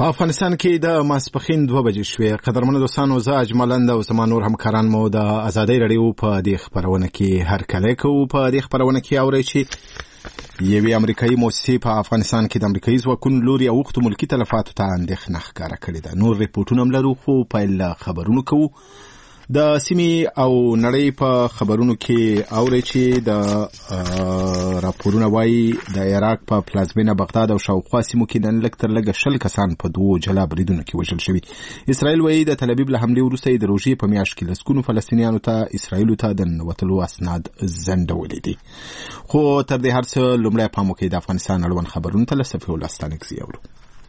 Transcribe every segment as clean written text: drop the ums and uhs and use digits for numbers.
په افغانستان کې د ماسپښین 2 بجې شوې. قدرمنو دوستانو، زه اجملند او زما نور همکاران مو د ازادۍ رادیو په دې خبرونه کې هرکلی کوو. په دې خبرونه کې اورئ چې یوې امریکایي موسسې په افغانستان کې د امریکایي ځواکونو لوري اوښتو ملکي تلفاتو ته اندېښنه ښکاره کړې ده. نور ریپورټونه هم لرو، خو پیل خبرونو کوو. د سیمې او نړۍ په خبرونو کې اورئ چې د راپورونه وایي د عراق په پلازمینه بغداد او شاوخوا سیمو کې نن لږ تر لږه 20 کسان په 2 جلا بریدونو کې وژل شوي. اسرائیل وایي د تل ابیب له حملې وروسته د روژې په میاشت کې لسګونو فلسطینیانو ته اسرائیلو ته د ننوتلو اسناد ځنډولي دي. خو تر دې هر څه لومړی پام وکړئ د افغانستان اړوند خبرونو ته له صفي الله ستانکزي اورو.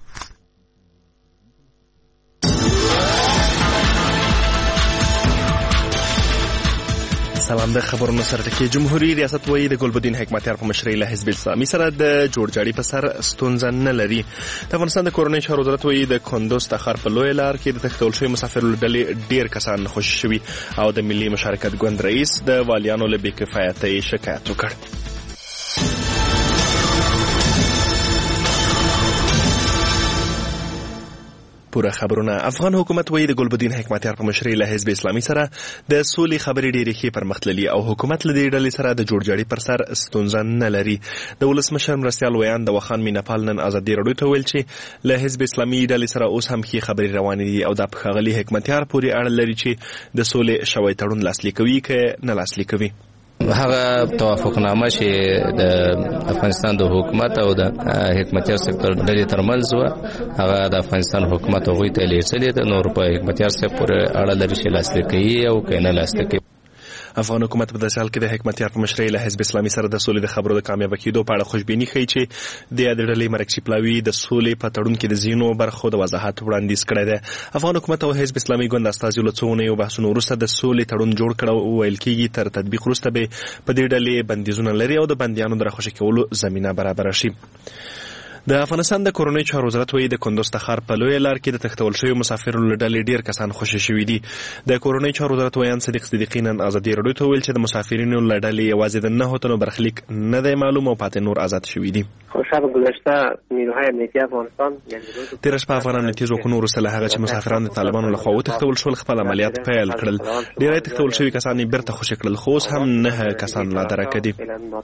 سلام. د خبرونو سره ټکی جمهوریت ریاست وایي د ګلبدین حکمتیار په مشرۍ له حزب اسلامي سره د جوړجاړي په سر ستونزه نه لري. د افغانستان د کورنۍ چارو وزارت وایي د کندوز تخار په لوی لار کې د تښتول شوي مسافرو ډلې ډیر کسان خوشي شوي او د ملي مشارکت ګوند رئیس د والیانو له بې کفایتۍ شکایت وکړ. پوره خبرونه. افغان حکومت وایي د ګلبدین حکمتیار په مشرۍ له حزب اسلامي سره د سولې خبرې ډېرې ښې پرمختللي او حکومت له دې ډلې سره د جوړجاړي پر سر ستونزه نه لري. د ولسمشر مرستیال ویان د وخان میناپال نن ازادي راډیو ته ویل چې له حزب اسلامي ډلې سره اوس هم ښې خبرې روانې دي او دا په ښاغلي حکمتیار پورې اړه لري چې د سولې شوی تړون لاسلیک کوي که نه لاسلیک کوي. هغه توافقنامه چې د افغانستان د حکومت او د حکمتیار سکتور ډلې ترمنځ و، هغه د افغانستان حکومت هغوی ته لیږلې ده. نور په حکمتیار صاحب پورې اړه لري چې لاسلیک کوي او که نه لاسلیک کوي. افغان حکومت په داسې حال کې د حکمتیار په مشرۍ له حزب اسلامي سره د سولې د خبرو د کامیابه کېدو په اړه خوشبیني ښیي چې د ډلې مرکزي پلاوي د سولې په تړون کې د ځینو برخو د وضاحت وړاندیز کړی دی. افغان حکومت او حزب اسلامي ګوند استازیو له څو اونیو بحثونو وروسته د سولې تړون جوړ کړ او ویل کېږي تر تطبیق وروسته به په دې ډلې بندیزونه لري او د بندیانو د راخوشي کولو زمینه برابره شي. د افغانستان د کورنۍ چارو وزارت وایي د کندوز تخار په لوی لار کې د تښتول شویو مسافرو له ډلې ډیر کسان خوشي شوي دي. د کورنۍ چارو وزارت ویان صدیق صدیقی نن ازادي راډیو ته ویل چې د مسافرینو له ډلې یوازې د 9 تنو برخلیک نه دی معلوم او پاتې نور آزاد شوي دي. شب گذشته نیروهای امنیتی افغانستان تیر شپه افغان امنیتي ځواکونو وروسته له هغه چې مسافران د طالبانو لخوا وتښتول شول خپل عملیات پیل کړل. ډیری تښتول شوي کسان یې بیرته خوشي کړل، خو اوس هم 9 کسان لا درکه دي.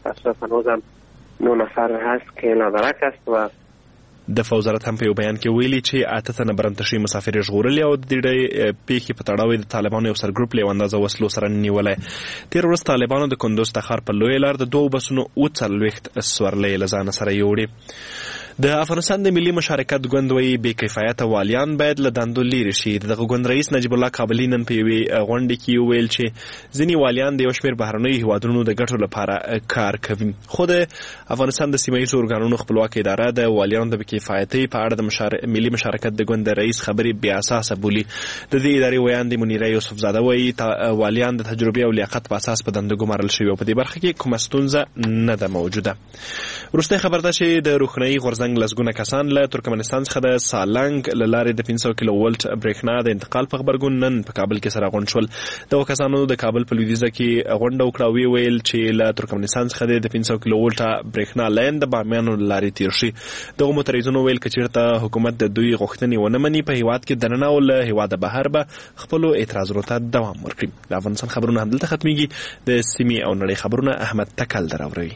9 نفر هست که لا درک است و د وزارت هم په یو بیان کې ویلي چې 8 تنه برمته شوي مسافر یې ژغورلي او د دې پیښې په تړاو د طالبانو یو سرګروپ له اندازه وسلو سره نیولی. تیر ورځ طالبانو د کندوز تخار په لوی لار د 2 بسونو 40 سورلۍ له ځانه سره یوړې. د افغانستان د ملي مشارکت ګوند وایي بې کفایته والیان باید له دندو لیرې شي. دغه ګوند رئیس نجیب الله کابلي نن په یوې غونډې کې وویل چې ځینې والیان د یو شمېر بهرنیو هیوادونو د ګټو لپاره کار کوي. خو د افغانستان د سیمه ییزو ارګانونو خپلواکه اداره د والیانو د بې کفایتۍ په اړه د ملي مشارکت د ګوند رئیس خبرې بې اساسه بولي. د دې ادارې ویان د منیره یوسفزاده وایي والیان د تجربې او لیاقت په اساس په دنده ګمارل شوي او په دې برخه کې کومه ستونزه نه ده موجوده. وروستی خبر ده چې د روښنايي غورځنګ لسګونه کسان له ترکمنستان څخه د سالنګ له لارې د 500 کیلو ولټ برېښنا د انتقال په خبرګون نن په کابل کې سره غونډ شول. دغو کسانو د کابل په لویدیځه کې غونډه وکړه او ویل چې له ترکمنستان څخه د 500 کیلو ولټه برېښنا لاین د بامیانو له لارې تیر شي. دغو متریزونو ویل که چېرته حکومت د دوی غوښتنې ونه مني په هیواد کې دننه او له هیواده بهر به خپلو اعتراضونو ته دوام ورکړي. د افغانستان خبرونه همدلته ختمیږي. د سیمې او نړۍ خبرونه احمد تکل دراوروي.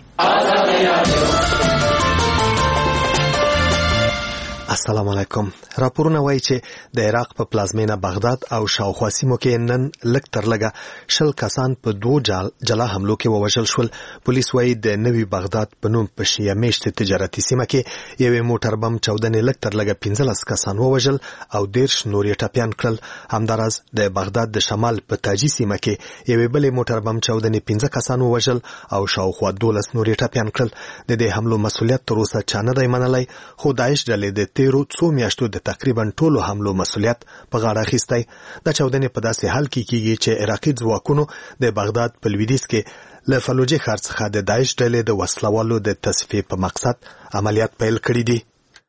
السلام علیکم. راپورونه وایي چې د عراق په پلازمینه بغداد او شاوخوا سیمو کې نن لږ تر لږه 20 کسان په 2 جلا حملو کې ووژل شول. پولیس وایي د نوي بغداد په نوم په شیعه میشتې تجارتي سیمه کې یوې موټر بم چاودنې لږ تر لږه 15 کسان ووژل او 10 نور یې ټپیان کړل. همداراز د بغداد د شمال په تاجي سیمه کې یوې بلې موټر بم چاودنې 15 کسان ووژل او شاوخوا 12 نور یې ټپیان کړل. د دې حملو مسؤلیت تر اوسه چا نه دی منلی، خو داعش ډلې د تیرو څو میاشتو د تقریبا ټولو حملو مسؤلیت په غاړه اخیستی. د چاودنې په داسې حال کې کیږي چې عراقي ځواکونو د بغداد په لویدیځ کې له فلوجې ښار څخه د داعش ډلې د وسلوالو د تصفیې په مقصد عملیات پیل کړي دي.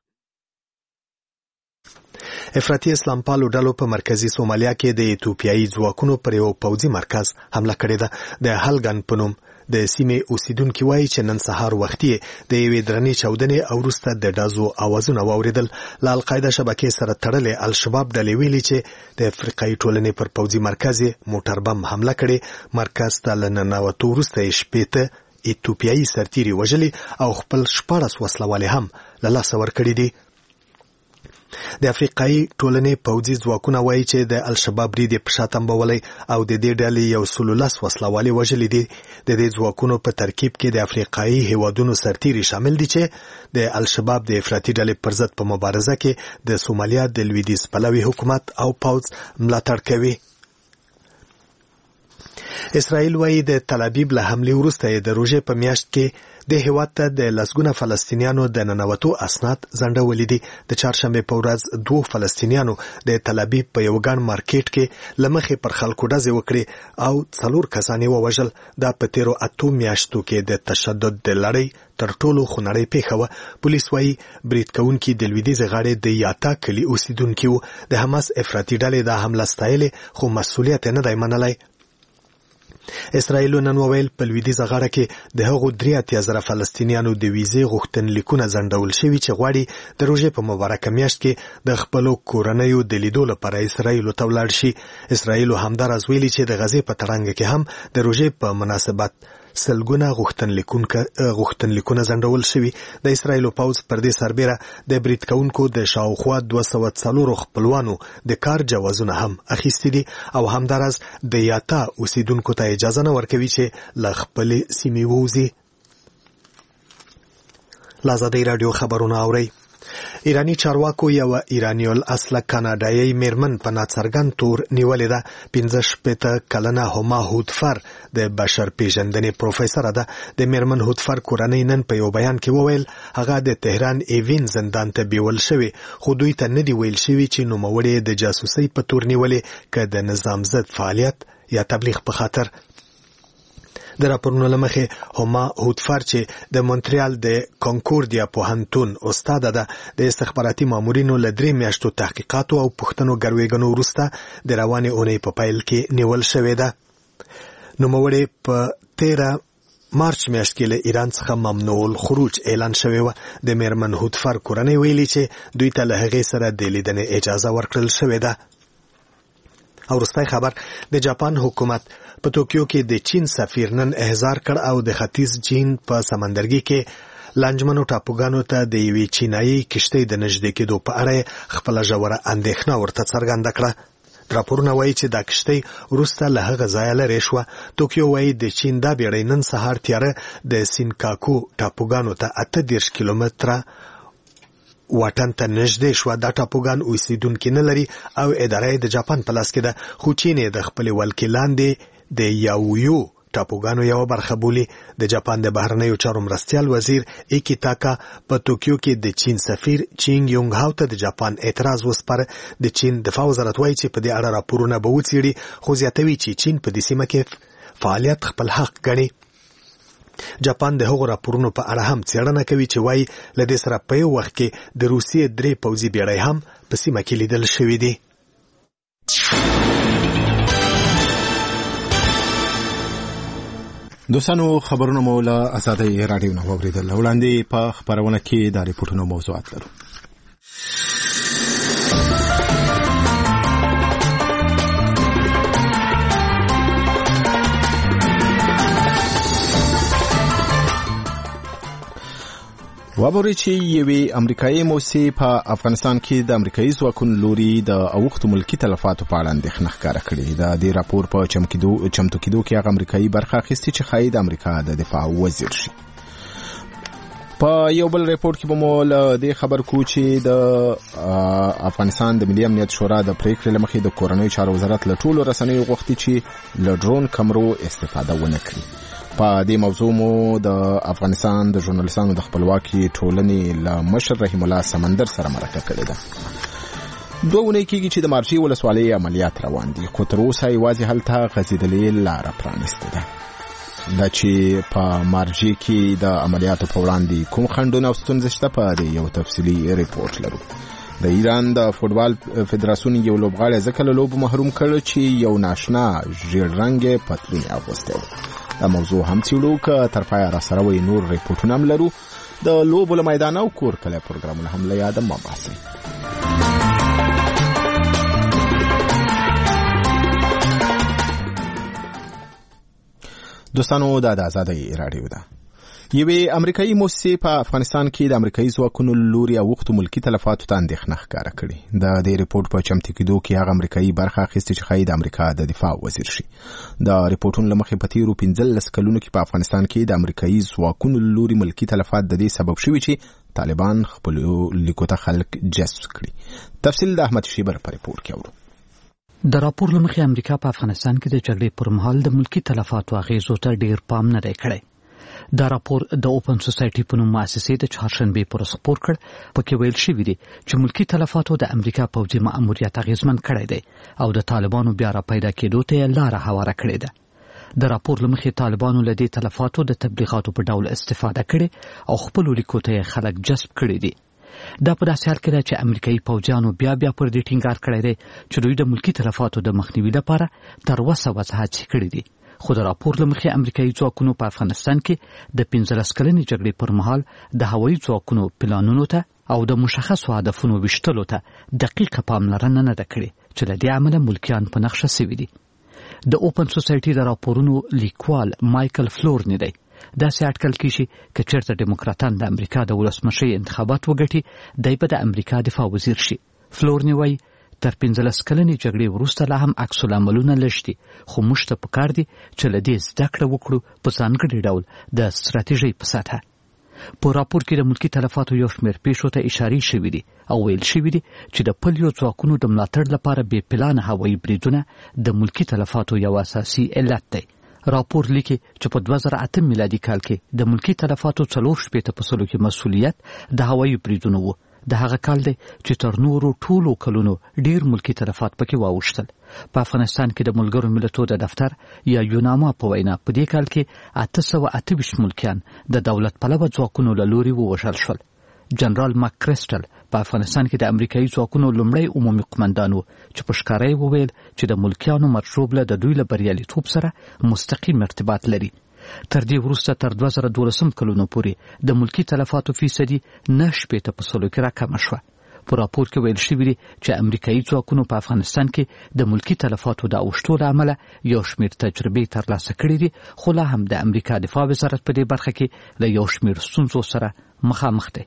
افراطي اسلام پالو ډلو په مرکزي سومالیا کې د ایتوپیایي ځواکونو پر یو پوځي مرکز حمله کړې ده. د هلګن په نوم د سیمې اوسیدونکو وایي چې نن سهار وختي د یوې درنې چاودنې او وروسته د ډزو اوازونه واوریدل. له القاعده شبکې سره تړلې الشباب ډلې ویلي چې د افریقایي ټولنې پر پوځي مرکز موټر بم حمله کړې. مرکز ته له ننوتو وروسته یې شپېته ایتوپیایي سرتیري وژلي او خپل 14 وسلوالې هم له لاسه ورکړي دي. د افریقایي ټولنې پوځي ځواکونه وایي چې د الشباب برید یې په شا تنبولی او د دې ډلې 110 وسلوالې وژلي دي. د دې ځواکونو په ترکیب کې د افریقایي هیوادونو سرتیري شامل دي چې د الشباب د افراطي ډلې پر ضد په مبارزه کې د سومالیا د لویدیځ پلوي حکومت او پوځ ملاتړ کوي. اسرائیل وایي د تل ابیب له حملې وروسته د روژې په میاشت کې د هیواد ته د لسګونه فلسطینیانو د ننوتو اسناد ځنډولي دي. د چهارشنبې په ورځ 2 فلسطینیانو د تل ابیب په یو ګڼ مارکیټ کې له مخې پر خلکو ډزې وکړې او 4 کسان یې ووژل. دا په تیرو 8 میاشتو کې د تشدد د لړۍ تر ټولو خونړۍ پیښه وه. پولیس وایي برید کوونکي د لویدیځې غاړې د یاتا کلي اوسیدونکي وو. د حماس افراطي ډلې دا حمله ستایلې خو مسؤلیت یې نه دی منلی. اسرائیل نن وویل په لویدیځه غاړه کې د هغو 83,000 فلسطینیانو د ویزې غوښتنلیکونه ځنډول شوي چې غواړي د روژې په مبارکه میاشت کې د خپلو کورنیو د لیدو لپاره اسرائیلو ته ولاړ شي. اسرائیلو همداراز ویلي چې د غزې په تړنګ کې هم د روژې په مناسبت سلګونه غوښتنلیکونه ځنډول شوي. د اسرائیلو پوځ پر دې سربیره د برید کوونکو د شاوخوا 204 خپلوانو د کار جوازونه هم اخیستي دي او همداراز د یاتا اوسیدونکو ته اجازه نه ورکوي چې له خپلې سیمې ووځي. له ازادۍ راډیو خبرونه اورئ. ایرانی چارواکو یو ایرانی الاصله کاناډایي میرمن په ناڅرګند تور نیولې ده. 15 کلنه هما هودفر د بشر پیژندنې پروفیسور ده. د میرمن هودفر کورنۍ نن په یو بیان کې وویل هغه د تهران ایوین زندان ته بیول شوی خو دوی ته نه دی ویل شوی چې نوموړی د جاسوسۍ په تور نیولې که د نظام ضد فعالیت یا تبلیغ په خاطر. د راپورونو له مخې هما هودفر چې د مونټریال د کانکوردیا پوهنتون استاده ده د استخباراتي مامورینو له 3 میاشتو تحقیقاتو او پوښتنو ګروېږنو وروسته د روانې اونۍ په پیل کې نیول شوې ده. نوموړی په 13 مارچ میاشت کې له ایران څخه ممنوع الخروج اعلان شوی و. د میرمن هودفر کورنۍ ویلي چې دوی ته له هغې سره د لیدنې اجازه ورکړل شوې ده. او وروستی خبر د جاپان حکومت په توکیو کې د چین سفیر نن احضار کړ او د ختیځ چین په سمندرګي کې لانجمنو ټاپوګانو ته د یوې چینایي کشتۍ د نږدې کېدو په اړه خپله ژوره اندېښنه ورته څرګنده کړه. راپورونه وایي چې دا کشتۍ وروسته له هغه ځایه لرې شوه. توکیو وایي د چین دا بیړۍ نن سهار تیاره د سینکاکو ټاپوګانو ته 38 کیلومتره واټن ته نږدې شوه. دا ټاپوګان اوسیدونکي نه لري او اداره د جاپان په لاس کې ده خو چین یې د خپلې ولکې لاندې د یاویو ټاپوګانو یوه برخه بولي. د جاپان د بهرنیو چارو مرستیال وزیر ایکی تاکا په توکیو کې د چین سفیر چینګ یونګ هاو ته د جاپان اعتراض وسپاره. د چین دفاع وزارت وایي چې په دې اړه راپورونه به وڅېړي خو زیاتوي چې چین په دې سیمه کې فعالیت خپل حق ګڼي. جاپان د هغو راپورونو په اړه هم څېړنه کوي چې وایي له دې سره په یو وخت کې د روسیې 3 پوځي بیړۍ هم په سیمه کې لیدل شوي دي. دوستانو خبرونه مو له ازادۍ راډیو نه واوریدل. وړاندې په خبرونه کې د ریپورتونو موضوعات لرو. وابوري چې یوې امریکایي موسسې په افغانستان کې د امریکایي ځواکونو لوري د اوښتو ملکي تلفاتو په اړه اندېښنه ښکاره کړې. د دې راپور په چمتو کېدو کې هغه امریکایي برخه اخیستې چې ښایي د امریکا د دفاع وزیر شي. په یو بل ریپورت کې به مو له دې خبر کو چې د افغانستان د ملي امنیت شورا د پریکړې له مخې د کورنیو چارو وزارت له ټولو رسنیو غوښتي چې له ډرون کمرو استفاده ونه کړي. په دې موضوع مو د افغانستان د ژورنالیستانو د خپلواکي ټولنې له مشر رحیم الله سمندر سره مرکه کړې ده. 2 اونۍ کېږي چې د مارجې ولسوالۍ عملیات روان دي خو تر اوسه یوازې هلته غځېدلې لاره پرانیستې ده. دا چې په مارجې کې د عملیاتو په وړاندې کوم خنډونه او ستونزې شته په دې یو تفصیلي ریپورت لرو. د ایران د فوټبال فدراسیون یو لوبغاړی ځکه له لوبو محروم کړ چې یو ناشنا ژیړ رنګه پتلون اغوستی و. دا موضوع هم څېړو که تر پایه راسره وي نور ریپورټونه هم لرو د لوبو له میدانه او کور کلی پروګرامونه هم له یاده مه باسئ. دوستانو دا د آزادۍ راډیو ده. یوې امریکایي موسسې په افغانستان کې د امریکایي ځواکونو لوري اوښتو ملکي تلفاتو ته اندېښنه ښکاره کړې. د دې ریپورټ په چمتو کېدو کې هغه امریکایي برخه اخیستې چې ښایي د امریکا د دفاع وزیر شي. د ریپورټونو له مخې په تېرو 15 کلونو کې په افغانستان کې د امریکایي ځواکونو لوري ملکي تلفات د دې سبب شوي چې طالبان خپلو لیکو ته خلک جذب کړي. تفصیل د احمد شیبر په ریپورټ کې اورو. د راپور له مخې امریکا په افغانستان کې د جګړې پر مهال د ملکي تلفاتو اغېزو ته ډېر پام نه دی کړی. دا راپور د اوپن سوسایټي په نوم مؤسسې د چهارشنبې پر خپور کړ. پکې ویل شوي دي چې ملکي تلفاتو د امریکا پوځي مأموریت اغېزمن کړی دی او د طالبانو بیا را پیدا کېدو ته یې لاره هواره کړې ده. د راپور له مخې طالبانو له دې تلفاتو د تبلیغاتو په ډول استفاده کړې او خپلو لیکو ته یې خلک جذب کړي دي. دا په داسې حال کې ده چې امریکایي پوځیانو بیا پر دې ټینګار کړی دی چې دوی د ملکي تلفاتو د مخنیوي لپاره تر اوسه هڅې کړې دي. خو د راپور له مخې امریکایي ځواکونو په افغانستان کې د 15 کلنې جګړې پر مهال د هوایي ځواکونو پلانونو ته او د مشخصو هدفونو ویشتلو ته دقیقه پاملرنه نه ده کړې چې له دې امله ملکیان په نقشه سوي دي. د اوپن سوسایټي د راپورونو لیکوال مایکل فلورنی دی. داسې اټکل کیږي که چېرته ډیموکراتان د امریکا د ولسمشۍ انتخابات وګټي دی به د امریکا دفاع وزیر شي. فلورنی وایي تر 15 کلنې جګړې وروسته لا هم عکس العملونه لږ دي، خو موږ ته پکار دي چې له دې زده کړه وکړو په ځانګړي ډول د ستراتیژۍ په سطحه. په راپور کې د ملکي تلفاتو یو شمېر پیښو ته اشارې شوي دي او ویل شوي دي چې د پلیو ځواکونو د ملاتړ لپاره بې پلانه هوایي بریدونه د ملکي تلفاتو یو اساسي علت دی. راپور لیکي چې په 2008 میلادي کال کې د ملکي تلفاتو 4% کې مسؤلیت د هوایي بریدونو و. د هغه کال دی چې تر نورو ټولو کلونو ډیر ملکي تلفات پکې واوښتل. په افغانستان کې د ملګرو ملتونو د دفتر یا یوناما په وینا په دې کال کې 828 ملکیان د دولت پلوه ځواکونو له لوري ووژل شول. جنرال ماک کریسټل په افغانستان کې د امریکایي ځواکونو لومړی عمومي قومندان و چې په ښکاره یې وویل چې د ملکیانو مرجوبله د دوی له بریالیتوب سره مستقیم ارتباط لري. تر دې وروسته تر 2012 کلونو پورې د ملکي تلفاتو فیصدي 9% کې راکمه شوه. په راپور کې ویل شوي دي چې امریکایي ځواکونو په افغانستان کې د ملکي تلفاتو د اوښتو له امله یو شمېر تجربې ترلاسه کړي دي، خو لا هم د امریکا دفاع وزارت په دې برخه کې له یو شمېر ستونزو سره مخامخ دی.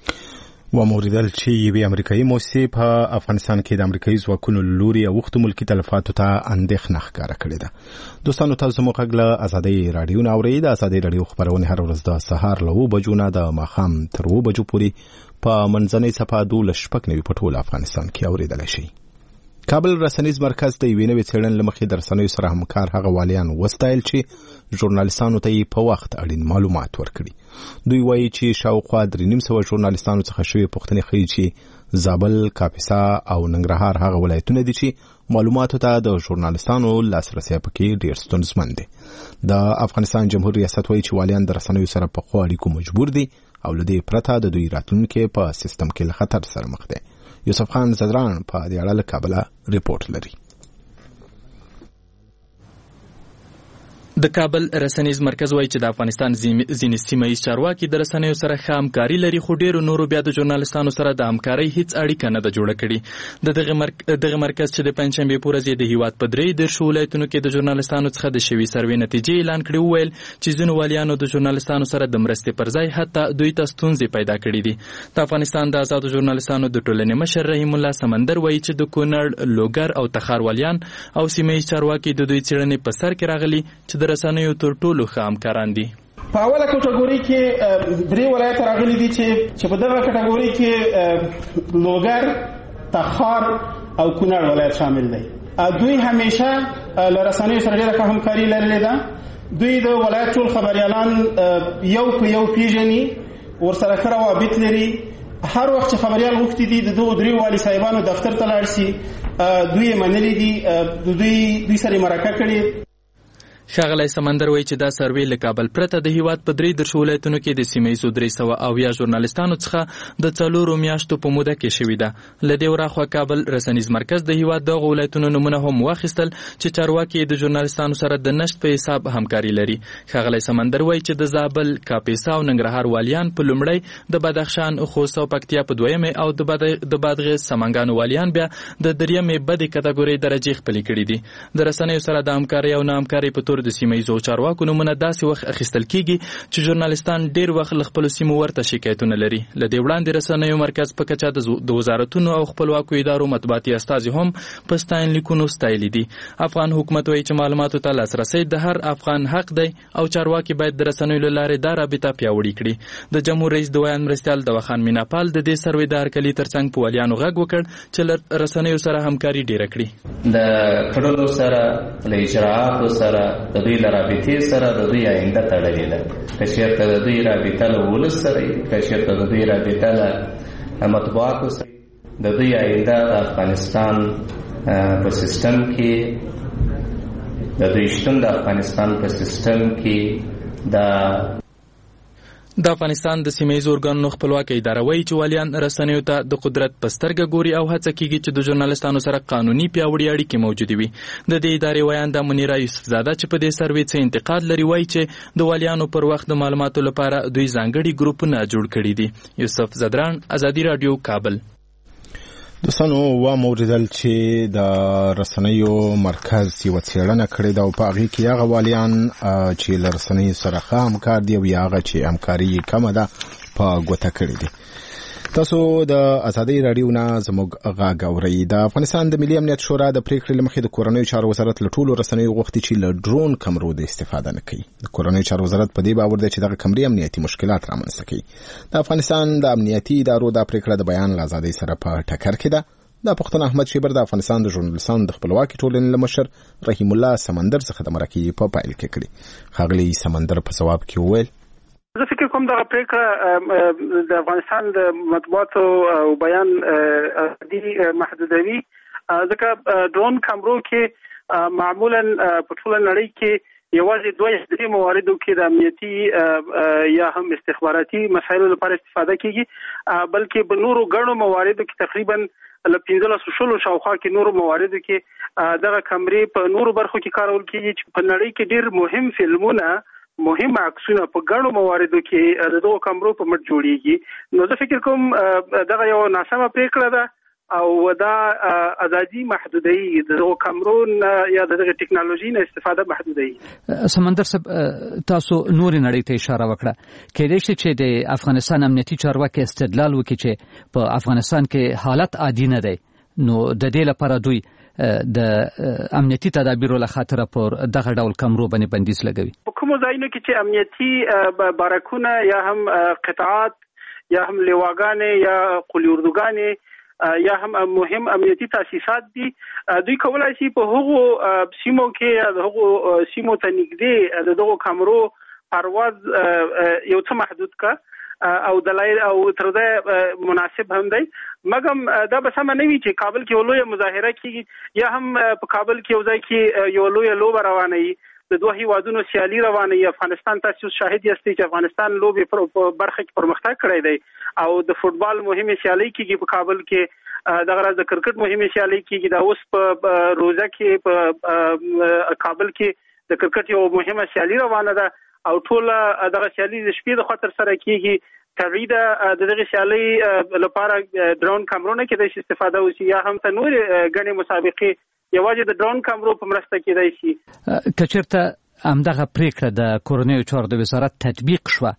وموریدل چې یوې امریکایي موسسې په افغانستان کې د امریکایي ځواکونو لوري اوښتو ملکي تلفاتو ته اندېښنه ښکاره کړې ده. دوستانو تاسو زموږ غږ له ازادۍ راډیو نه اورئ. د ازادۍ راډیو خپرونې هر ورځ د سهار له 7 بجو نه د ماښام تر 7 بجو پورې په منځنۍ څپه 12 په ټول افغانستان کې اورېدلی شئ. کابل رسنیز مرکز د یوې نوې څېړنې له مخې د رسنیو سره همکار هغه والیان وستایل چې ژورنالیستانو ته یې په وخت اړین معلومات ورکړي. دوی وایي چې شاوخوا 350 ژورنالیستانو څخه شوې پوښتنې ښیي چې زابل، کاپیسا او ننګرهار هغه ولایتونه دي چې معلوماتو ته د ژورنالیستانو لاسرسی پکې ډېر ستونزمن دی. د افغانستان جمهور ریاست وایي چې والیان د رسنیو سره په ښو اړیکو مجبور دي او له دې پرته د دوی راتلونکی په سیستم کې له خطر سره مخ دی. یوسف خان زدران په دې اړه له کابله ریپورت لري. د کابل رسنیز مرکز وایي چې د افغانستان ځینې سیمه ییز چارواکي د رسنیو سره ښه همکاري لري، خو ډیرو نورو بیا د ژورنالیستانو سره د همکارۍ هیڅ اړیکه نه ده جوړه کړې. دغه مرکز چې د پنجشنبې په ورځ د هیواد په 3 ولایتونو کې د ژورنالیستانو څخه د شوي سروې نتیجې اعلان کړې، وویل چې ځینو والیانو د ژورنالیستانو سره د مرستې پر ځای حتی دوی ته ستونزې پیدا کړې دي. د افغانستان د آزادو ژورنالیستانو د ټولنې مشر رحیم الله سمندر وایي چې د کونړ، لوګر او تخار والیان او سیمه ییز چارواکي د دوی څېړنې په سر کې راغلي چې د رسنیو تر ټولو ښه همکاران دي. په اوله کټګوري کې 3 ولایت راغلي دي چې په دغه کټګوري کې لوګر، تخار او کونړ ولایت شامل دي. دوی همیشه له رسنیو سره ډېره ښه همکاري لرلې ده. دوی د ولایت ټول خبریالان یو په یو پیژني، ورسره ښه روابط لري. هر وخت چې خبریال غوښتي دي د دغو 3 والي صاحبانو دفتر ته لاړ شي، دوی یې منلي دي، دوی سره مرکه کړې. ښاغلی سمندر وایي چې دا سروې له کابل پرته د هیواد په 3 ولایتونو کې د سیمه ییزو 300 ژورنالستانو څخه د 4 میاشتو په موده کې شوې ده. له دې وراخوا کابل رسنیز مرکز د هیواد دغه ولایتونو نمونه هم واخیستل چې چارواکي د ژورنالستانو سره د نشت په حساب همکاري لري. ښاغلی سمندر وایي چې د زابل، کاپیسا او ننګرهار والیان په لومړی، د بدخشان، خوست او پکتیا په دویمه او د بادغیس، سمنګان والیان بیا د دریمه بدې کټګوري درجه خپل کړي دي. د رسنیو سره د همکاري او نه همکاري په تور د سیمه ییزو چارواکو نمونه داسې وخت اخیستل کیږي چې ژورنالستان ډیر وخت له خپل سیمو ورته شکایتونه لري. له دې وړاندې رسنیو مرکز په کچا د وزارتونو او خپلواکو ادارو مطبوعاتي استازي هم په ستاین لیکونو ستایلي دي. افغان حکومت وایي چې معلوماتو ته لاسرسی د هر افغان حق دی او چارواکي باید د رسنیو له لارې دا رابطه پیاوړې کړي. د جمهور رئیس د ویان مرستیال دواخان میناپال د دې سروې د هرکلي ترڅنګ په والیانو غږ وکړ چې له رسنیو سره همکاري ډیره کړي. د کړلو سره له اجراءاتو سره د دوی له رابطې سره د دوی آینده تړلې ده. که چېرته د دوی رابطه له ولس سره وي، که چېرته د دوی رابطه له مطبوعاتو سره، د دوی آینده د افغانستان په سیستم کې، د دوی شتون د افغانستان په سیستم کې د افغانستان د سیمه ییزو ارګانونو خپلواکه اداره وایي چې والیان رسنیو ته د قدرت په سترګه ګوري او هڅه کیږي چې د ژورنالستانو سره قانوني پیاوړې اړیکې موجودې وي. د دې ادارې ویانده منیره یوسفزاده چې په دې سروې څه انتقاد لري وایي چې د والیانو پر وخت د معلوماتو لپاره دوی ځانګړي ګروپونه جوړ کړي دي. یوسف زدران، ازادي رادیو، کابل. دوستانو واوریدل چې د رسنیو مرکز یو څېړنه کړې ده او په هغې کې هغه والیان چې له رسنیو سره ښه همکار دي او یا هغه چې همکاري یې کمه ده په ګوته کړې دي. تاسو د ازادي رادیو نه زموږ غږ اورئ. د افغانستان د ملي امنیت شورا د پریکړې له مخې د کورنیو چارو وزارت له ټولو رسنیو غوښتي چې له ډرون کمرو د استفاده نه کوي. د کورنیو چارو وزارت په دې باور دی چې دغه کمرې امنیتي مشکلات رامنځته کوي. د افغانستان د امنیتي ادارو دا پریکړه د بیان له ازادۍ سره په ټکر کې ده. د پښتون احمد شیبر د افغانستان د ژورنالستانو د خپلواکي ټولنې له مشر رحیم الله سمندر څخه د مرکې په پایل کې کړي. ښاغلی سمندر په ځواب کې وویل زه فکر کوم دغه پریکړه د افغانستان د مطبوعاتو او بیان ازادي محدودوي، ځکه ډرون کمرو کې معمولا په ټوله نړۍ کې یوازې 2 مواردو کې د امنیتي یا هم استخباراتي مسایلو لپاره استفاده کیږي، بلکې په نورو ګڼو مواردو کې تقریبا له 15 شاوخوا کې نورو مواردو کې دغه کمرې په نورو برخو کې کارول کیږي چې په نړۍ کې ډیر مهم فلمونه، مهم عکسونه په ګڼو مواردو کې د دوه کمرو په مټ جوړیږي. نو زه فکر کوم دغه یو ناسمه پریکړه ده او دا ازادي محدودوي، د دوه کمرو یا دغه ټکنالوژي نه استفاده محدودوي. سمندر صاحب، تاسو نور نړۍ ته اشاره وکړه. کېدای شي چې د افغانستان امنیتي چارواکي استدلال وکړي چې په افغانستان کې حالت عادي نه دی، نو د دې لپاره دوی د امنیتي تدابیرو له خاطر پر دغه ډول کمرو باندې بندیز لګوي. په کومو ځایونو کې چې امنیتي بارکونه یا هم قطعات یا هم لواګانې یا قلی اردوګانې یا هم مهم امنیتي تاسیسات دي، دوی کولای شي په هغو سیمو کې یا د هغو سیمو ته نږدې د دغو کمرو پرواز یو څه محدود کا او دلایل او تر دې مناسب هم دی. مګم دا به سم نه وي چې کابل کې یو لوی مظاهره کیږي یا هم په کابل کې یو ځای کې یو لوی لوبه روانه وي، د دوه هیوادونو سیالي روانه وي. افغانستان تاسو شاهد یاستئ چې افغانستان لوبې په برخه کې پرمختګ کړی دی او د فوتبال مهمه سیالي کیږي په کابل کې، دغه راز د کرکټ مهمه سیالي کیږي. دا اوس په روزه کې په کابل کې د کرکټ یو مهمه سیالي روانه ده او ټول دغه سیالي د شپې د خاطر سره کیږي. تغیدا د دغه سیالي لپاره ډرون کمرونه کې د استفاده وشي یا هم تنور غني مسابقه یوازې د ډرون کمرو په مرسته کېدای شي. کچرته همدغه پریکړه د کورنیو چارو د وزارت تطبیق شوه،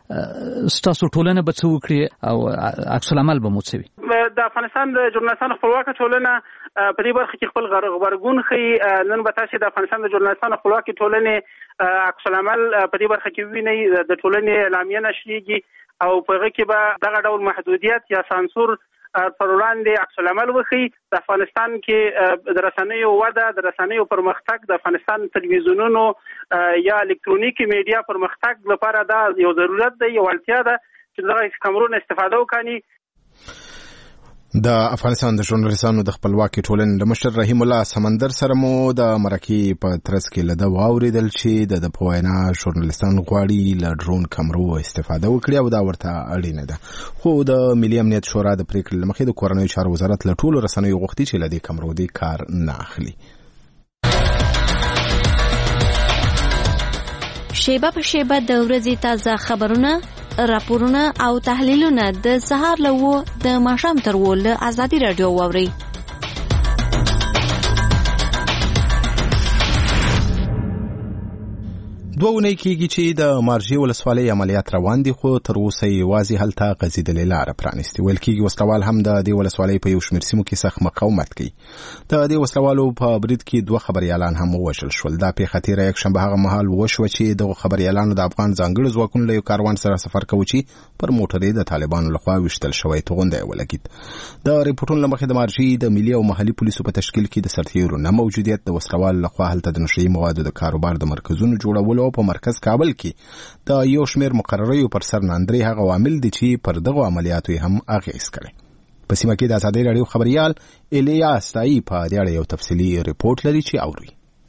ستاسو ټولنه به څه وکړي او عکس العمل به مو څه وي؟ د افغانستان د ژورنالستانو خپلواکه ټولنه په دې برخه کې خپل غبرګون ښیي. نن به تاسو د افغانستان د ژورنالستانو خپلواکه ټولنې عکس العمل په دې برخه کې وینئ، د ټولنې اعلامیه نشریږي او په هغه کې به دغه ډول محدودیت یا سانسور پر وړاندې عکس العمل وښیي. د افغانستان کې د رسنیو وده، د رسنیو پرمختګ، د افغانستان تلویزیونونو یا الکترونیکي میډیا پرمختګ لپاره دا یو ضرورت دی، یو اړتیا ده چې دغه کمرونو استفاده وکړي. د افغانستان د ژورنالستانو د خپلواکي ټولنې د مشر رحیم الله سمندر سره مو د مرکې په ترڅ کې له ده واورېدل چې د په وینا ژورنالستان غواړي له ډرون کمرو استفاده وکړي او دا ورته اړینه ده، خو د ملي امنیت شورا د پریکړې له مخې د کورنیو چارو وزارت له ټولو رسنیو غوښتي چې له دې کمرو دې کار نه اخلي. شیبه په شیبه د ورځې تازه خبرونه، راپورونه او تحلیلونه د سهار له 9 د ماښام تر 10 له ازادي رادیو واورئ. دوه اونۍ کېږي چې د مارجې ولسوالۍ عملیات روان دي، خو تر اوسه یوازې هلته غځېدلې لاره پرانیستې. ویل کېږي وسلوال هم د دې ولسوالۍ په یو شمېر سیمو کې سخت مقاومت کوي. د دې وسلوالو په برید کې 2 خبریالان هم ووژل شول. دا پیښه تېره یکشنبه هغه مهال وشوه چې دغو خبریالانو د افغان ځانګړو ځواکونو له یو کاروان سره سفر کوي چې پر موټر د طالبانو لخوا ویشتل شوی توغندی ولګېد. د ریپورټونو له مخې د مارجې د ملي او محلي پولیسو په تشکیل کې د سرتیرو نه موجودیت، د وسلوالو لخوا هلته د نشهیي موادو د کاروبار د مرکزونو جوړولو په مرکز کابل کې د یو شمېر مقرریو پر سر ناندري هغه عوامل دي چې پر دغو عملیاتو هم اغېز کړی. په سیمه کې د ازادۍ راډیو خبریال الیاس تایي په دې اړه یو تفصیلي ریپورټ لري چې اوري.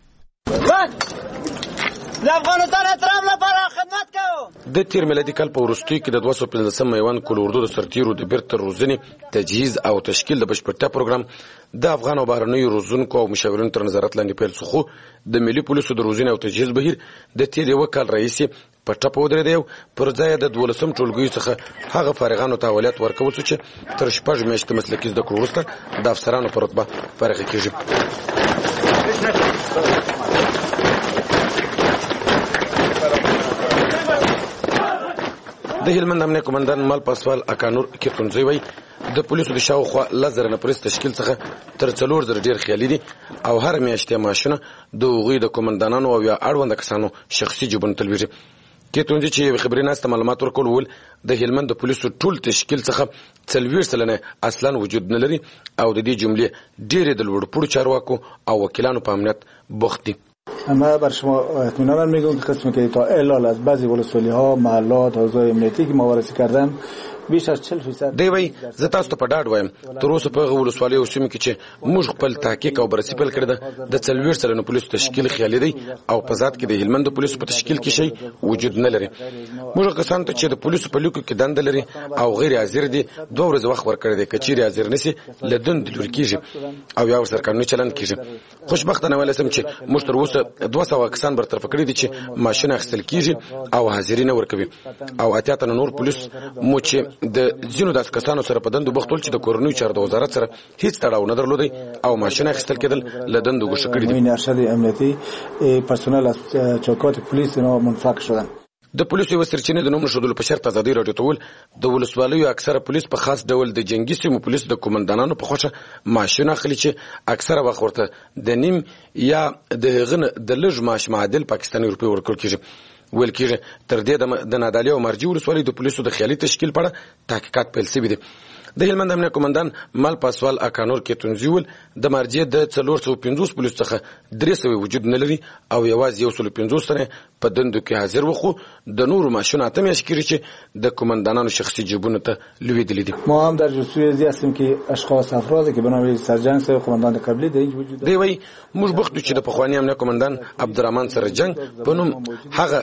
د افغانستان احترام لپاره خدمت کوو. د تیر میلادي کال په وروستیو کې د 215 میوان کل اردو د سرتیرو د بیرته روزنې تجهیز او تشکیل د بشپړتیا پروګرام د افغان او بهرنیو روزونکو او مشاورینو تر نظارت لاندې پیل شو، خو د ملي پولیسو د روزنې او تجهیز بهیر د تیر یو کال راهیسې په ټپه ودرېدی او پر ځای د 12 ټولګیو څخه هغه فارغانو ته اولویت ورکول شو چې تر 6 میاشتې مسلکي زده کړو وروسته د افسرانو په رتبه فارغه کېږي. د هلمند امنیه قومندان مال پاسوال اکانور کیرتونزی وای د پولیسو د شاوخوا 1000 نفرس تشکیل څخه تر 4000 ډیر خیالي دي او هر میاشتې ماشونه د هغوی د قومندانانو او یا اړوند کسانو شخصي جیبونو ته لویږي. کیرتونزی چې خبري ناسته معلومات ورکول ول د هلمند د پولیسو ټول تشکیل څخه 40% اصلا وجود نه لري او د دې جملې ډېر د لوړپوړو چارواکو او وکیلانو په امنیت بوخت دي. من بر شما اطمینان میگم که قسمی که تا الان از بعضی ولسوالی‌ها محلات حوزه امنیتی که ما وارسی کردم بیش از 40% دی وای زه تاسو ته په ډاډ وایم تر اوسه په ولسوالۍ او سیمو کې چې موږ خپل تحقیق او بررسي پیل کړی ده د 40% پولیسو تشکیل خیالي دی او په ذات کې د هلمند پولیسو په تشکیل کې شی وجود نه لري. موږ کسان ته چې د پولیسو په لیکو کې دنده لري او غیر حاضر دي 2 ورځې وخت ورکړی دی، کچېرې حاضر نشي له دند لوري کېږي او یا ورسره قانوني چلند کېږي. خوشبختانه ویلی سم چې موږ تر اوسه 200 کسان برطرف کړي دي چې ماشین اخیستل کېږي او حاضري نه ورکوي او 80 تنه نور پولیس مو چې د ځینو داسې کسانو سره په دندو بوخت ول چې د کورنیو چارو د وزارت سره هیڅ تړاو نه درلودی او ماشین اخیستل کېدل له دندو ګوښه کړي دي. ارشد امنیتی پرسنل از چوکات پلیس اینا منفک شدن. د پولیسو وسرچینې د نوم شودل په شرط ازادي راډیو ته ول د ولسوالیو اکثره پولیس په خاص ډول د جنگي سیمو پولیس د قومندانانو په خوښه ماشین اخلي چې اکثره وخت ورته د نیم یا د غن د لږ معاش معادل پاکستاني روپی ورکول کېږي. ویل کېږي تر دې د نادعلي او مرجې ولسوالۍ د پولیسو د خیالي تشکیل په اړه تحقیقات پیل شوي دي. د هلمند امنیه قومندان مال پاسوال اکانور کیرتونزی ول د مرجې د 450 پولیسو څخه 300 وجود نه لري او یوازې 150 تنه په دندو کې حاضر وخو د نورو ماشونه اتم یشکري چې د قومندانانو شخصي جیبونو ته لویدلې دي. ما هم در جستجوی ازی هستیم که اشخاص افرادی که به نام سرجنگ سر قومندان قبلی در اینجا وجود دارند. دی وای موږ بختو چې د پخوانی امنیه قومندان عبدالرحمن سرجنگ په نوم هغه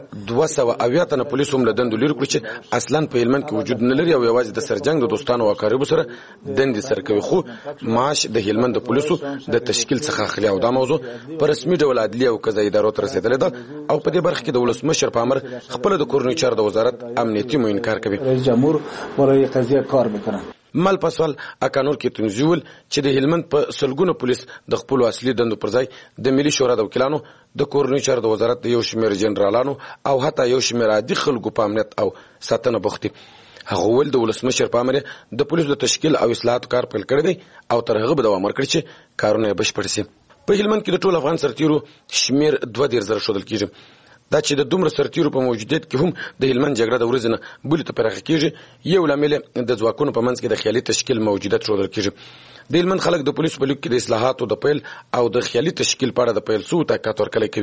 200 تنه پولیسو هم له دندو لري کړي چې اصلا په هلمند کې وجود نه لري او یوازې د سرجنگ د دوستانو او اقاربو سره دندې سره کوي، خو معاش د هلمند پولیسو د تشکیل څخه اخلي او دا موضوع په رسمي ډول عدلیه او قضایي ادارو ته رسیدلې ده او په دې برخه کې د ولسمشر په امر خپل د کورنیو چارو د وزارت امنیتي مو انکار کوي. رئیس جمهور برای قضیه کار میکنن. مال پاسوال اکانور کیرتونزی ول چې د هلمند په سلګونو پولیس د خپل اصلي دندو پر ځای د ملي شورا د وکیلانو د کورنیو چارو د وزارت د یو شمېر جنرالانو او حتی یو شمېر عادي خلکو په امنیت او ساتنه بوخت دي. هغه ول د ولسمشر په امر د پولیسو د تشکیل او اصلاحات کار پیل کړی دی او تر هغه به دوام ورکړي چې کارونه بشپړ شي. په هلمند کې د ټول افغان سرتیرو شمیر 2.0 شودل کېږي. دا چې د دومره سرتیرو په موجودیت کې هم د هلمند جګړه د ورځې نه بلې ته پراخه کېږي، یو لامل د ځواکونو په منځ کې د خیالي تشکیل موجودیت ښودل کېږي. د هلمند خلک د پولیسو په لیک کې د اصلاحاتو د پیل او د خیالي تشکیل په اړه د پیل سو تحقیقات ورکړی کوي.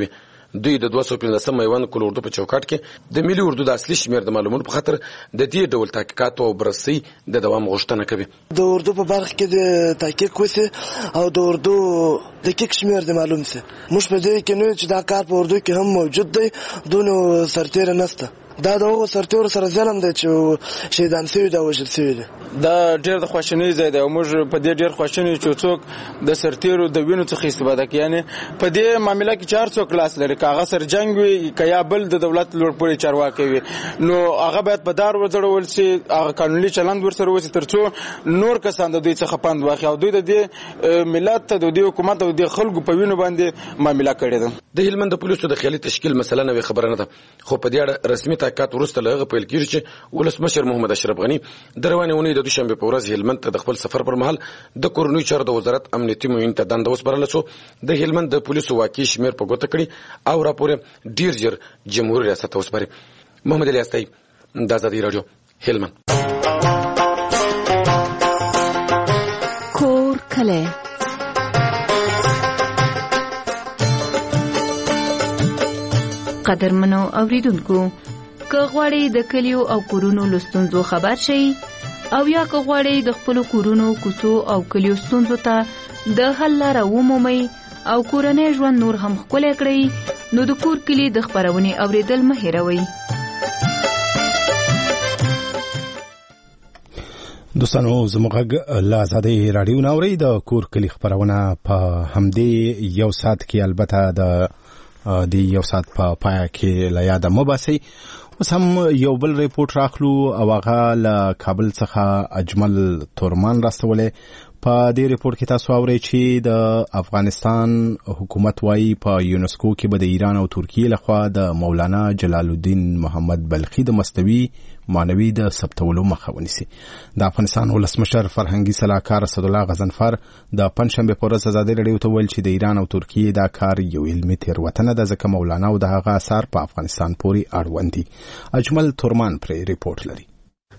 دوی د 215 میوان کول اردو په چوکاټ کې د ملي اردو د اصلي شمیر د معلوماتو په خاطر د دې ډول تحقیقات او بررسي د دوام غوښتنه کوي. د اردو په برخه کې د تحقیق وسی او د اردو دقیق شمیر د معلوم سي. موږ په دې کې نه چې دا کار په اردو کې هم موجود دی، دونو سرتیر نشته. دا د هغو سرتیرو سره ظلم دی چې شهیدان شوي دي او وژل شوي دي. دا ډېر د خواشینۍ ځای دی او موږ په دې ډېر خواشینی چې څوک د سرتیرو د وینو څخه استفاده کوي. یعنې په دې معامله کې چې هر څوک لاس لري، که هغه سر جنګ وي که یا بل د دولت لوړپوړي چارواکی وي، نو هغه باید په دار وځړول شي، هغه قانوني چلند ورسره وشي تر څو نور کسان د دوی څخه پند واخلي او دوی د دې ملت ته د دې حکومت او د خلکو په وینو باندې معامله کړې ده. د هلمند د پولیسو د خیالي تشکیل مسله نوې خبره نه ده، خو په دې اړه رسمي تحقیقات وروسته له هغه پیل کېږي چې ولسمشر محمد اشرف غني د روانې اونۍ د دوشنبې په ورځ هلمند ته د خپل سفر پر مهال د کورنیو چارو د وزارت امنیتي معین ته دنده وسپارله څو د هلمند د پولیسو واقعي شمیر په ګوته کړي او راپور ډیر ژر جمهوریت ریاست ته وسپاري. محمد علي استای، د آزادۍ راډیو، هلمند. کور کله قدرمنو اوریدونکو، که غواړئ د کلیو او کورونو له ستونزو خبر شئ او یا که غواړئ د خپلو کورونو، کوڅو او کلیو ستونزو ته د حل لاره ومومئ او کورنی ژوند نور هم ښکلی کړئ، نو د کور کلي د خپرونې اوریدل مه هېروئ. دوستانو، زموږ غږ له آزادۍ راډیو نه اورئ. د کور کلي خپرونه په همدې یو ساعت کې، البته د یو ساعت په پای کې له یاده مه باسئ. اوس هم یو بل ریپورت راخلو او هغه له کابل څخه اجمل تورمان راستولی. په دې ریپورت کې تاسو اورئ چې د افغانستان حکومت وایي په یونسکو کې به د ایران او ترکیې لخوا د مولانا جلال الدین محمد بلخي د مستوي معنوي د ثبتولو مخه ونیسي. د افغانستان ولسمشر فرهنګي سلاکار اسدالله غضنفر د پنځشنبې په ورځ ازادۍ راډیو ته ویل چې د ایران او ترکیې دا کار یو علمي تېروتنه ده، ځکه مولانا او د هغه اثار په افغانستان پورې اړوند دي. اجمل تورمان پرې ریپورت لري.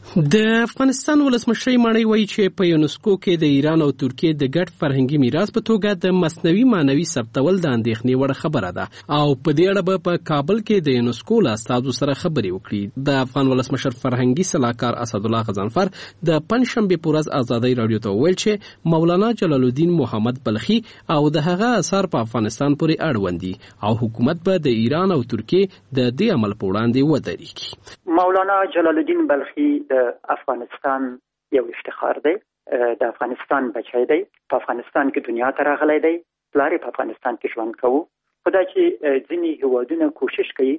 د افغانستان ولسمشر ماڼۍ وایي چې په یونسکو کې د ایران او ترکیې د ګډ فرهنګي میراث په توګه د مصنوي معنوي ثبتول د اندېښنې وړ خبره ده او په دې اړه به په کابل کې د یونسکو له استازو سره خبرې وکړي. د افغان ولسمشر فرهنګي سلاکار اسدالله غضنفر د پنځشنبې په ورځ ازادۍ راډیو ته وویل چې مولانا جلال الدین محمد بلخي او د هغه اثار په افغانستان پورې اړوند دي او حکومت به د ایران او ترکیې د دې عمل په وړاندې ودرېږي. مولانا جلال الدین بلخي د افغانستان یو افتخار دی، د افغانستان بچی دی، په افغانستان کې دنیا ته راغلی دی، پلار په افغانستان کې ژوند کوو. خو دا چې ځینې هیوادونه کوشش کوي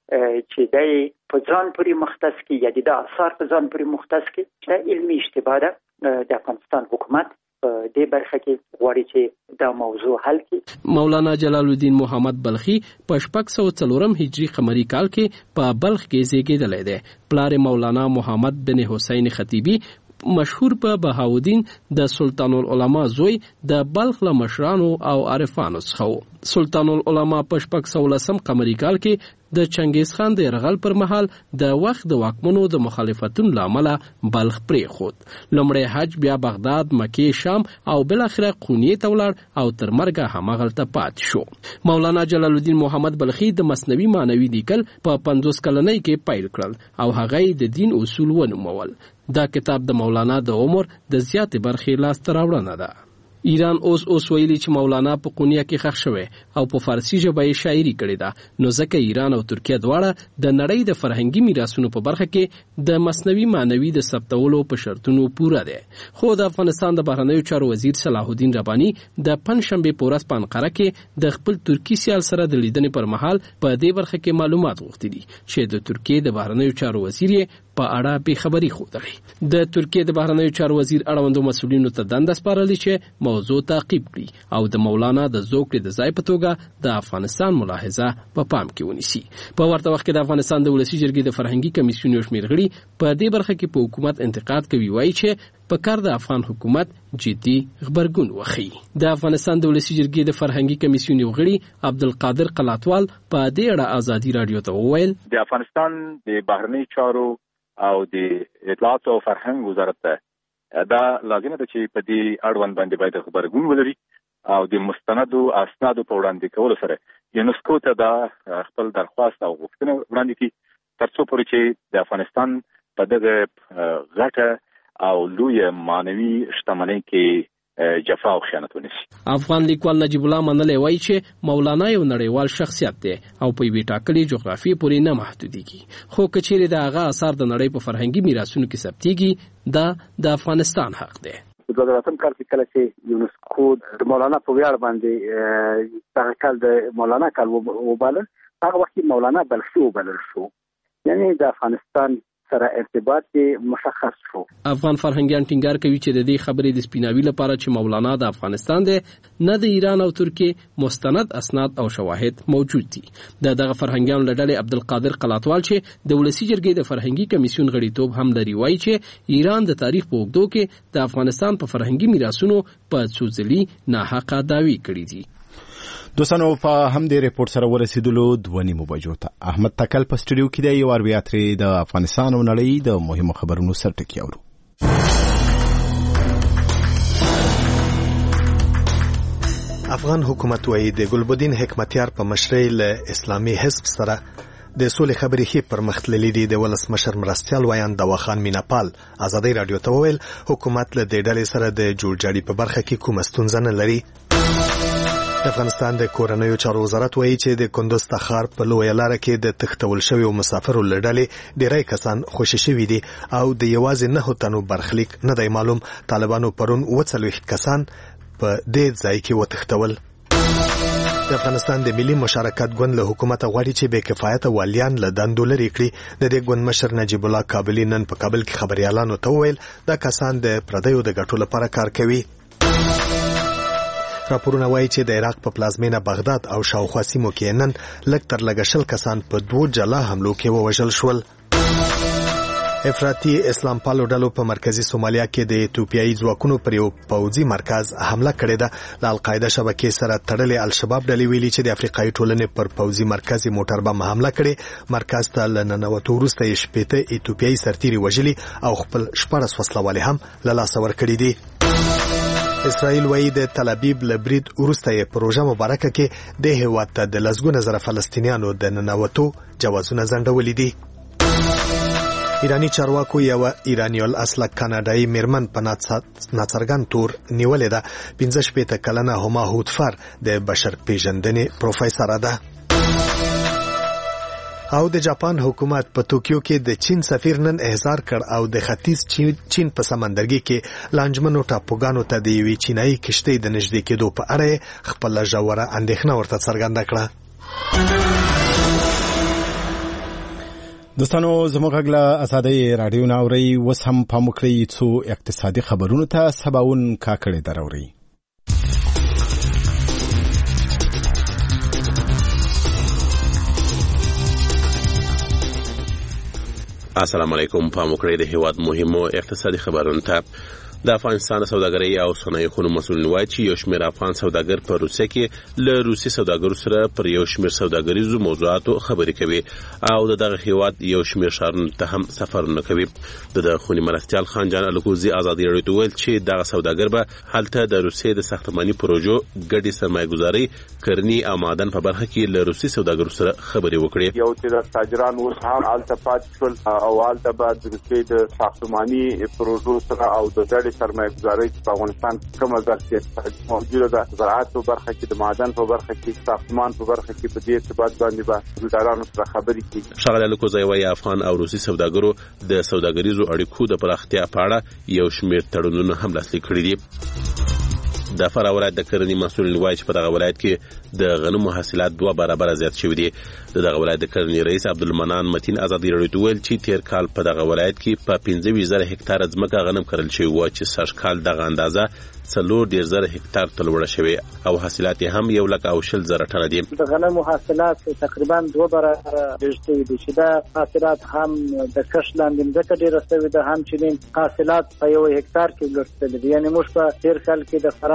چې دی په ځان پورې مختص کړي یا د اثار په ځان پورې مختص کړي، دا علمي اشتباه ده. د افغانستان حکومت دې برخه کې غواړي چې دا موضوع حل کړي. مولانا جلال الدین محمد بلخي په 604 هجری قمری کال کې په بلخ کې زیږیدلی دی. پلار مولانا محمد بن حسین خطیبی مشهور په بهاودین د سلطان العلماء زوی د بلخ له مشرانو او عارفانو څخه و. سلطان العلماء په 619 قمری کال کې د چنګیز خان د یرغل پر مهال د وخت د واکمنو د مخالفتونو له امله بلخ پرېښود. لومړی حج، بیا بغداد، مکې، شام او بالاخره قونیې ته ولاړ او تر مرګه هماغلته پاتې شو. مولانا جلال الدین محمد بلخي د مصنوي معنوي لیکل په 50 کلنۍ کې پیل کړل او هغه د دین اصول ونومول. دا کتاب د مولانا د عمر د زیاتې برخې لاسته راوړنه ده. ایران اوس ویلي چې مولانا په قونیه کې ښخ شوی او په فارسي ژبه یې شاعري کړې ده، نو ځکه ایران او ترکیه دواړه د نړۍ د فرهنګي میراثونو په برخه کې د مصنوي معنوي د ثبتولو په شرطونو پوره دی. خو د افغانستان د بهرنیو چارو وزیر صلاح الدین رباني د پنځشنبې په ورځ په انقره کې د خپل ترکي سیال سره د لیدنې پر مهال په دې برخه کې معلومات غوښتي دي چې د ترکیې د بهرنیو چارو وزیر یې په اړه به خبري خوده. د ترکیې د بهرنیو چارو وزیر اړوندو مسؤلینو ته دنده سپارلې چې موضوع تعقیب کړي او د مولانا د زوکړې د ځای په توګه د افغانستان ملاحظه په پام کې ونیسي. په ورته وخت کې د افغانستان د ولسی جرګې د فرهنګي کمیسیون یو شمېر غړي په دې برخه کې په حکومت انتقاد کوي، وایي چې په کار د افغان حکومت جدي خبرګون وخی. د افغانستان د ولسی جرګې د فرهنګي کمیسیون یو غړي عبدالقادر قلاتوال په دې اړه ازادي راډیو ته وویل د افغانستان د بهرنیو چارو او د اطلاعات او فرهنګ وزارت ته دا لازمه ده چې په دې اړوند باندې باید خبرګون ولري او د مستندو اسنادو په وړاندې کولو سره یونسکو ته دا خپل درخواست او غوښتنه وړاندې کړي ترڅو پورې چې د افغانستان په دغه غټه او لوی مانوي شتمنۍ کې جفا او خیانت ونشي. افغان لیکوال نجیب الله منلې وایي چې مولانا یو نړیوال شخصیت دی او په یوې ټاکلې جغرافیې پورې نه محدودېږي، خو که چیرې د هغه اثار د نړۍ په فرهنګي میراثونو کې ثبتېږي دا د افغانستان حق دی. په 2008 کال کې کله چې یونسکو د مولانا په ویاړ باندې دغه کال د مولانا کال وباله، هغه وخت مولانا بلخي وبلل شو، یعنی د افغانستان سره ارتباط مشخص شو. افغان فرهنګیان ټینګار کوي چې د دې خبرې د سپیناوي لپاره چې مولانا د افغانستان دی نه د ایران او ترکیه مستند اسناد او شواهد موجود دي. دغه فرهنګیان له ډلې عبدالقادر قلاتوال چې د ولسی جرګې د فرهنګي کمیسیون غړیتوب هم لري وایي چې ایران د تاریخ په اوږدو کې د افغانستان په فرهنګي میراثونو په څو ځلي ناحقه دعوی کړې دي. دوستانو په همدې ریپورت سره ورسېدلو 2:30 بجو ته احمد تکل په سټوډیو کې دی. یو ور بیا ترې د افغانستان او نړۍ د مهمو خبرونو سرټکی اورو. افغان حکومت وايي د ګلبدین حکمتیار په مشرۍ له اسلامي حزب سره د سولې خبرې هي پرمختللې دي. د ولسمشر مرستيال ویان دواخان میناپال ازادي رادیو ته وویل حکومت له دې ډلې سره د جوړجاړي په برخه کې کوم ستونزه نه لري. افغانستان د کورنیو چارو وزارت وایي چې د کندوز تخار په لویه لاره کې د تښتول شویو مسافرو له ډلې ډیری کسان خوشي شوي دي او د یوازې 9 تنو برخلیک نه دی معلوم. طالبانو پرون 40 کسان په دې ځای کې وتښتول. د افغانستان د ملي مشارکت ګوند له حکومت غواړي چې بې کفایته والیان له دندو لرې کړي. د دې ګوند مشر نجیب الله کابلی نن په کابل کې خبريالانو ته وویل دا کسان د پردیو د ګټو لپاره کار کوي. راپورونه وایي چې د عراق په پلازمینه بغداد او شاوخوا سیمو کې نن لږ تر لږه 20 کسان په 2 جلا حملو کې ووژل شول. افراطي اسلام پالو ډلو په مرکزی سومالیا کې د ایتوپیایي ځواکونو پر یو پوځي مرکز حمله کړې ده. د القاعده شبکې سره تړلې الشباب ډلې ویلي چې د افریقایي ټولنې پر پوځي مرکز موټر بم حمله کړې. مرکز ته له ننوتو وروسته یې 15 ایتوپیایي سرتیري وژلي او خپل 14 وسلوالې هم له لاسه ورکړي دي. اسرائیل وایي د تل ابیب له برید وروسته یې پروژه مبارکه کې د هیواد ته د لسګونه زره فلسطینیانو د ننوتو جوازونه ځنډولي دي. ایرانی چارواکو یو ایرانی الاصله کاناډایي میرمن په ناڅرګند تور نیولې ده. 15 کلنه هما هوتفر د بشر پیژندنې پروفیسور ده. او د جاپان حکومت په توکیو کې د چین سفیر نن احضار کړ او د ختیځ چین په سمندرګي کې لانجمنو ټاپوګانو ته د یوې چینایي کشتۍ د نږدې کېدو په اړه خپل ژوره اندېښنه ورته څرګنده کړه. دوستانو زموږ غږ له ازادۍ رادیو نه اورئ. اوس هم پام وکړئ څو اقتصادي خبرونو ته سباون کاکړې دراورئ. السلام علیکم. پام وکړئ د هیواد مهمو اقتصادي خبرونو ته. د افغانستان سوداګرۍ او صنایع خونو مسؤلین وایي چې یو شمېر افغان سوداګر په روسیه کې له روسي سوداګرو سره پر یو شمېر سوداګریزو موضوعاتو خبرې کوي او دغه هیواد یو شمېر ښارونو ته هم سفرونه کوي. د خوني مرستيال خان جان الکوزي ازادي رادیو ته ویل چې دغه سوداګر به هلته د روسیې د ساختماني پروژو ګډي سرمایه‌ګذاري کرني او معدن په برخه کې له روسي سوداګرو سره خبرې وکړي. یو چې تاجران اوس هم الته پاتې شول او الته بعد د روسیې د ساختماني پروژو سره او د ګډي سرمایه‌ګذاري په افغانستان کومه ځکه موجوده ده. زراعت په برخه کې د معدن په برخه کې ساختمان په برخه کې په دې ارتباط باندې به ډیرانو سره خبرې کوي. شغله الکوزي وايي افغان او روسي سوداګرو د سوداګریزو اړیکو د پراختیا په اړه یو شمېر تړونونه هم لاسلیک کړي دي. د فرا ولایت د کرنې مسؤلین وایي چې په دغه ولایت کې د غنمو حاصلات 2 برابر زیات شوي دي. دغه ولایت د کرنې رئیس عبدالمنان متین ازادي رادیو ته ویل چې تیر کال په دغه ولایت کې په 15,000 هکتار ځمکه غنم کرل شوی و چې سږ کال دغه اندازه 4,000 هکتار ته لوړه شوې او حاصلات هم 1,20,000 ټنه دي. د غنمو حاصلات تقریبا 2 برابر ډېر شوي دي چې دا حاصلات هم د کښت لاندې ځکه ډېر شوي ده هم چې حاصلات په 1 هکتار کې لوړ شوي دي. یعنی موږ په تیر کال کې د فرا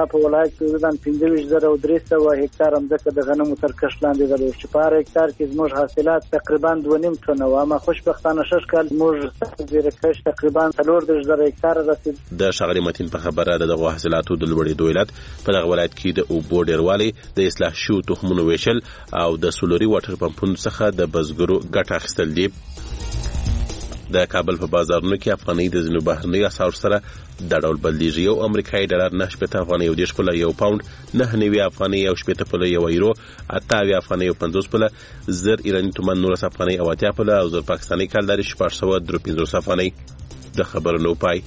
فرغه په ولایت کې ځان 25,300 هکتار ځمکه د غنمو تر کښت لاندې ده چې په هر هکتار کې زموږ حاصلات تقریبا 2.5 ټنه و اما خوشبختانه شش کال زموږ زیرکش تقریبا 14,000 هکتار رسید. د ښاغلي متین په خبره د دغو حاصلاتو د لوړېدو علت په دغه ولایت کې د اوبو ډېروالی، د اصلاح شوو تخمونو ویشل او د سولري واټر پمپونو څخه د بزګرو ګټه اخیستل دي. د کابل په بازارونو کې افغانۍ د ځینو بهرنیو اسعارو سره دا ډول بدلیږي. یو امریکایي ډالر 9.80 افغانۍ او 10 پوله، یو پاوند 9.90 افغانۍ او 80 پوله، یو یورو 8 افغانۍ او 50 پوله، زر ایراني تومان 19 افغانۍ او 80 پوله او زر پاکستاني کالداري 853 افغانۍ. د خبرونو پای.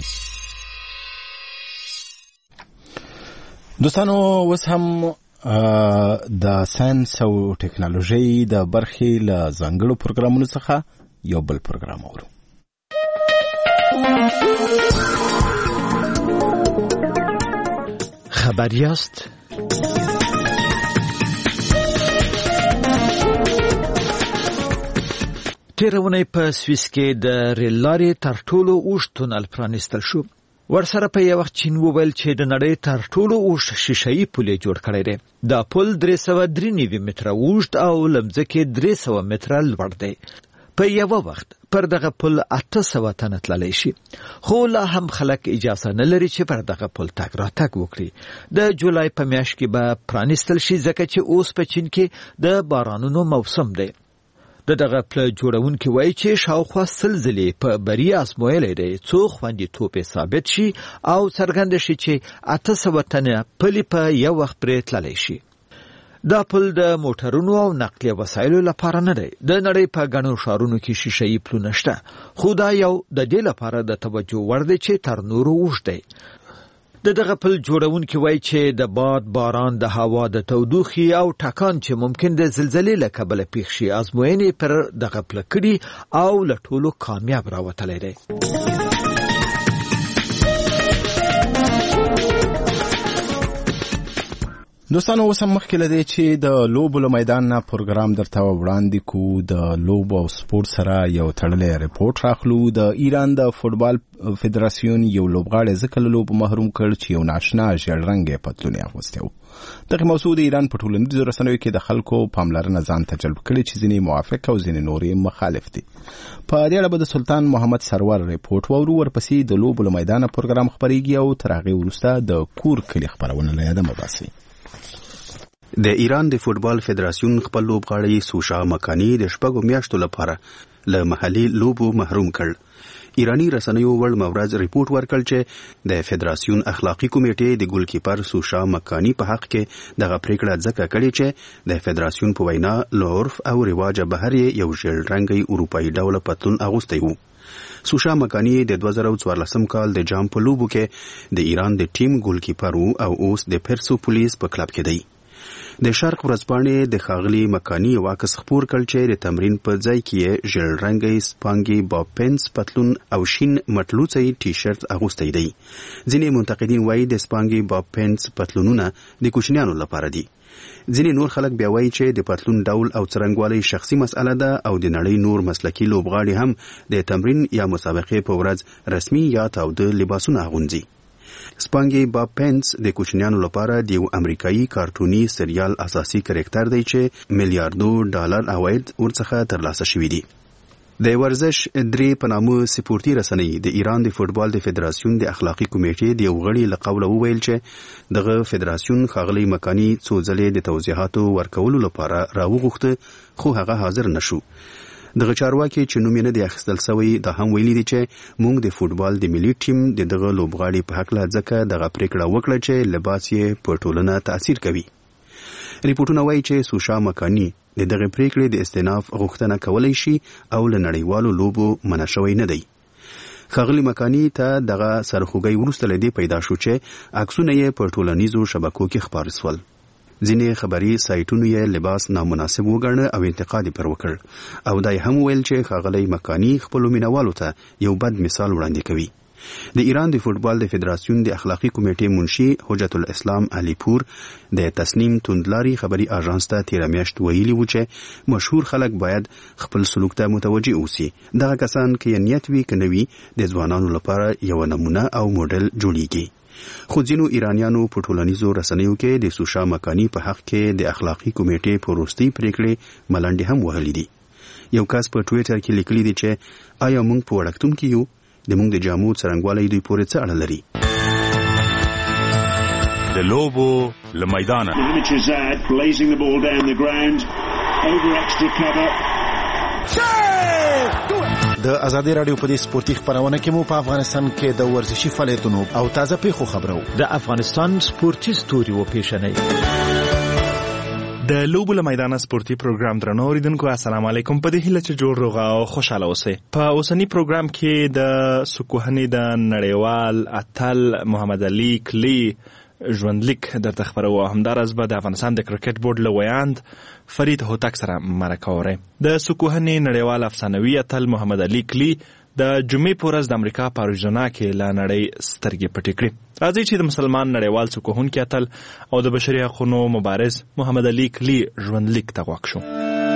دوستانو اوس هم د ساينس او ټکنالوژي د برخې له ځانګړو پروګرامونو څخه یو بل پروګرام اورو. خبر یاست؟ تیرونی په سویس کې د ریل لارې تر ټولو اوږد تونل پرانیستل شو. ورسره په یو وخت چین وویل چې د نړۍ تر ټولو اوږد شیشه‌ایي پل جوړ کړی دی. دا پل 393 متره اوږد او لمځکه 300 متره لوړ دی. په یو وخت پر دغه پل 800 تنه تللی شي، خو لا هم خلک اجازه نه لري چې پر دغه پل تګ راتګ وکړي. د جولای په میاشت کې به پرانیستل شي ځکه چې اوس په چین کې د بارانونو موسم دی. دغه پل جوړونکي وایي چې شاوخوا 100 ځلې په بری آزمویلی دی څو خوندیتوب ثابت شي او څرګند شي چې 800 تنه پلي په یو وخت پرې تللی شي. دا پل د موټرونو او نقلیه وسایلو لپاره نه دی. د نړۍ په ګڼو ښارونو کې شیشه‌ایي پلونه شته، خو دا یو د دې لپاره د توجه وړ دی چې تر نورو اوږد دی. دغه پل جوړونکي وایي چې د باد، باران، د هوا د تودوخې او ټکان چې ممکن د زلزلې له کبله پیښ شي ازموینې پر دغه پل کړي او له ټولو کامیاب راوتلی دی. دوستانو اوس هم مخکې لدی چې د لوبو له میدان نه پروګرام درته وړاندې کو. د لوبو او سپورت سره یو تړلی ریپورت راخلو. د ایران د فوټبال فدراسیون یو لوبغاړی ځکه له لوبو محروم کړ چې یو ناشنا ژیړ رنګه پتلون یې اغوستی و. دغه موضوع د ایران په ټولنیزو رسنیو کې د خلکو پاملرنه ځان ته جلب کړې چې ځینې موافق او ځینې نورې مخالف دي. په دې اړه به د سلطان محمد سرور ریپورت واورو. ورپسې د لوبو له میدان پروګرام خبرېږي او تر هغې وروسته د کور کلي خپرونه له یاده مباسي. د ایران د فوټبال فدراسیون خپل لوبغاړی سوشا مکانی د شپږو میاشتو لپاره له محلي لوبو محروم کړ. ایرانی رسنیو ول مورز ریپورت ورکړ چې د فدراسیون اخلاقی کمیټې د ګولکیپر سوشا مکانی په حق کې دغه پریکړه ځکه کړې چې د فدراسیون په وینا له عرف او رواج بهر یو ژیړ رنګي اروپایي ډول پتلون اغوستی و. سوشا مکانی د 2014 کال د جام په لوبو کې د ایران د ټیم ګولکیپر او اوس د پرسو پولیس په کلب کې دی. د شرق ورځپاڼې د ښاغلي مکانی واکس خپور کړ چې د تمرین په ځای کې ژیړ رنګي سپانګي باب پنس پتلون او شین مټلوڅي ټي شرټ اغوستی دی. ځینې منتقدین وایي د سپانګي باب پنس پتلونونه د کوچنیانو لپاره دي. ځینې نور خلک بیا وایي چې د پتلون ډول او څرنګوالی شخصي مسأله ده او د نړۍ نور مسلکي لوبغاړي هم د تمرین یا مسابقې په ورځ رسمي یا تاوده لباسونه اغوندي. سپانګي باب پنس د کوچنیانو لپاره د یو امریکایي کارټوني سریال اساسي کرکټر دی چې $1,000,000 عواید ورڅخه ترلاسه شوي دي. د ورزش درې په نامه سپورتي رسنۍ د ایران د فوټبال د فدراسیون د اخلاقی کمیټې د یو غړي له قوله وویل چې دغه فدراسیون ښاغلي مکانی څو ځلې د توضیحاتو ورکولو لپاره راوغوښته خو هغه حاضر نشو. دغه چارواکي چې نوم یې نه دی اخیستل سوی دا هم ویلي دي چې موږ د فوټبال د ملي ټیم د دغه لوبغاړي په حق له ځکه دغه پریکړه وکړه چې لباس یې په ټولنه تاثیر کوي. ریپورتونه وایي چې سوشا مکانی د دغه پریکړې د استئناف غوښتنه کولای شي او له نړیوالو لوبو منع شوی نه دی. ښاغلي مکانی ته دغه سرخوږی وروسته له دې پیدا شو چې عکسونه یې په ټولنیزو شبکو کې خپاره سول. ځینې خبري سایټونو یې لباس نامناسب وګڼه او انتقاد پر وکړ او دای هم ویل چې ښاغلي مکانی خپل مینوالو ته یو بد مثال وړاندې کوي. د ایران د فوټبال د فدراسیون د اخلاقی کمیټې منشي حجت الاسلام علي پور د تسنیم توندلاري خبري اژانس ته تیر میاشت ویلي و چې مشهور خلک باید خپل سلوک ته متوجي اوسي. دغه کسان کې نیت وی کنوي د ځوانانو لپاره یو نمونه او موډل جوړیږي. خو ځینو ایرانیانو په ټولنیزو رسنیو کې د سوشا مکانی په حق کې د اخلاقی کمیټې په وروستۍ پریکړې ملنډې هم وهلې دي. یو کس په ټویټر کې لیکلي دي چې آیا موږ په وړکتون کې یو؟ د موږ د جامو څرنګوالی دوی پورې څه اړه لري؟ د لوبو له د ازادي رادیو په دې سپورتي خبرونه کې مو په افغانستان کې د ورزشي فعالیتونو او تازه پیښو خبرو د افغانستان سپورتي ستوري و پیښنې د لوبو له میدان سپورتي پروګرام درنو اوریدونکو السلام علیکم. په دې هیله چې جوړ روغ او خوشاله اوسئ. په اوسنی پروګرام کې د سکوهنې د نړیوال اتل محمد علي کلی ژوندلیک درته خبرو. همدارس به د افغانستان د کرکټ بورډ له ویاند فرید هوتک سره مرکه وره. د سکوهنې نړیوال افسانوي اتل محمد علي کلی د جمعې په ورځ د امریکا په اریزونا کې له نړۍ سترګې پټې کړې. راځي چې د مسلمان نړیوال سکوهونکي اتل او د بشري حقوقو مبارز محمد علي کلی ژوندلیک ته غوږ شو.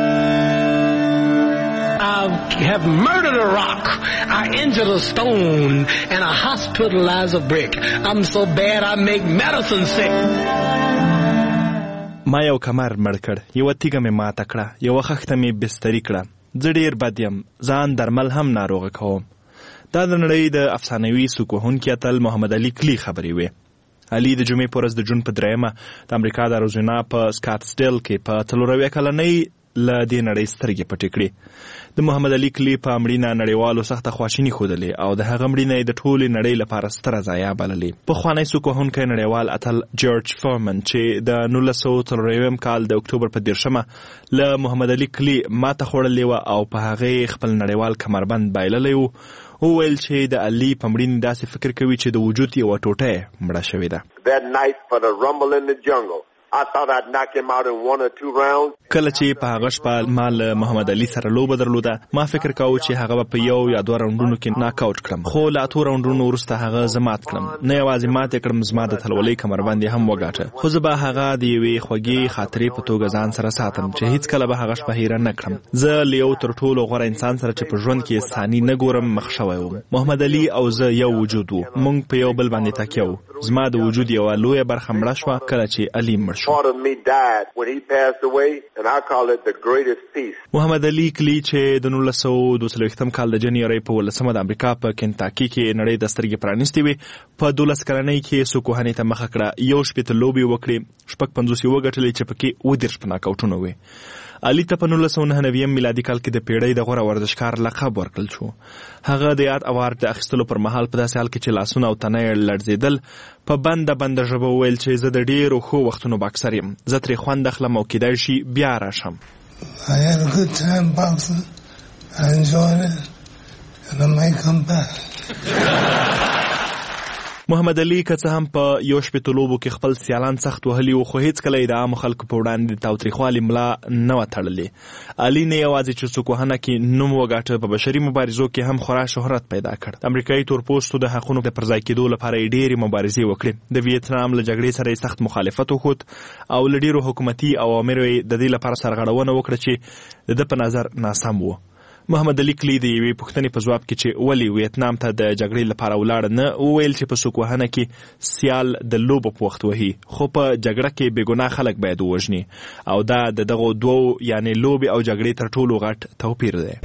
I have murdered a rock, I injured a stone, and I hospitalized a brick. I'm so bad I make medicine sick. ما یو کمر مړ کړ، یو تیګه مې ماته کړه، یو خښته مې بستري کړه. زه ډیر بد یم، ځان درمل هم ناروغه کوم. دا د نړۍ د افسانوي سکوهونکي اتل محمد علي کلی خبرې وې. علي د جمعې په ورځ د جون په 3 د امریکا د اریزونا په سکاټسډیل کې په 4 کلنۍ له دې نړۍ سترګې پټې کړې. د محمد علي کلی په مړینه نړیوالو سخته خواشیني ښودلې او د هغه مړینه یې د ټولې نړۍ لپاره ستره ضایعه بللې. پخوانی سکوهونکی نړیوال اتل جورج فورمن چې د 1940 کال د اکتوبر په 10 له محمد علي کلی ماته خوړلې وه او په هغې خپل نړیوال کمربند بایللی و، وویل چې د علي په مړینې داسې فکر کوي چې د وجود یوه ټوټه یې مړه شوې ده. کله چې په هغه شپه ما له محمد علي سره لوبه درلوده، ما فکر کاوه چې هغه به په 1 یا 2 راونډونو کې ناک آوټ کړم، خو له 8 راونډونو وروسته هغه زه مات کړم. نه یوازې مات یې کړم، زما د تلولۍ کمربند یې هم وګاټه، خو زه به هغه د یوې خوږې خاطرې په توګه ځان سره ساتم چې هیڅکله به هغه شپه هیره نه کړم. زه له یو تر ټولو غوره انسان سره چې په ژوند کې ثاني نه ګورم مخ شوی وم. محمد علي او زه یو وجود وو، موږ په یو بل باندې تکیه وو. زما د وجود یوه لویه برخه مړه شوه کله چې علي مړ شو. محمد علي کلی چې د 1942 کال د جنوري په 18 د امریکا په کنټاکي کې نړۍ د سترګې پرانیستې وې. په 12 کلنۍ کې سکوهنې ته مخه کړه، یو شپېته لوبې وکړې، 50 وګټلې چې پکې 30 ناکاوټونه وې. علي ته په 1999 میلادي کال کې د پیړۍ د غوره ورزشکار لقب ورکړل شو. هغه د یاد اوارد د اخیستلو پر مهال په داسې حال کې چې لاسونه او تنه یې لړزېدل په بنده ژبه وویل چې زه د ډېرو ښو وختونو باکسر یم، زه ترې خوند اخلم او کیدای شي بیا راشم. I had a good time boxing. I enjoyed it and I may come back. محمد علي که څه هم په 1 لوبو کې خپل سیالان سخت وهلي وو، خو هیڅکله یې د عامو خلکو په وړاندې د تاوتریخوالي ملا نه وه تړلې. علي نه یوازې چې سکوهنه کې نوم وګاټه، په بشري مبارزو کې هم خورا شهرت پیدا کړ. د امریکایي تورپوستو د حقونو د پرځای کېدو لپاره یې ډېرې مبارزې وکړې. د ویتنام له جګړې سره یې سخت مخالفت وښود او له ډېرو حکومتي اوامرو یې د دې لپاره سرغړونه وکړه چې د ده په نظر ناسم وو. محمد علي کلی د یوې پوښتنې په ځواب کې چې ولې ویتنام ته د جګړې لپاره ولاړ نه، وویل چې په سکوهنه کې سیال د لوبو په وخت وهي، خو په جګړه کې بېګناه خلک باید ووژني، او دا د دغو دوو یعنې لوبې او جګړې تر ټولو غټ توپیر دی.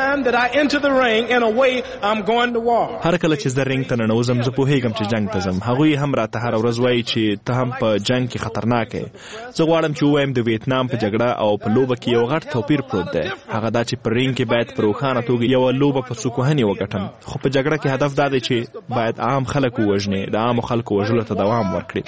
هر کله چې زه رینګ ته ننوځم زه پوهېږم چې جنګ ته ځم. هغوی هم راته هره ورځ وایي چې ته هم په جنګ کې خطرناک یې. زه غواړم چې ووایم د ویتنام په جګړه او په لوبه کې یو غټ توپیر پروت دی. هغه دا چې په رینګ کې باید په روښانه توګه یوه لوبه په سکوهنې وګټم، خو په جګړه کې هدف دا دی چې باید عام خلک ووژني، د عامو خلکو وژلو ته دوام ورکړي.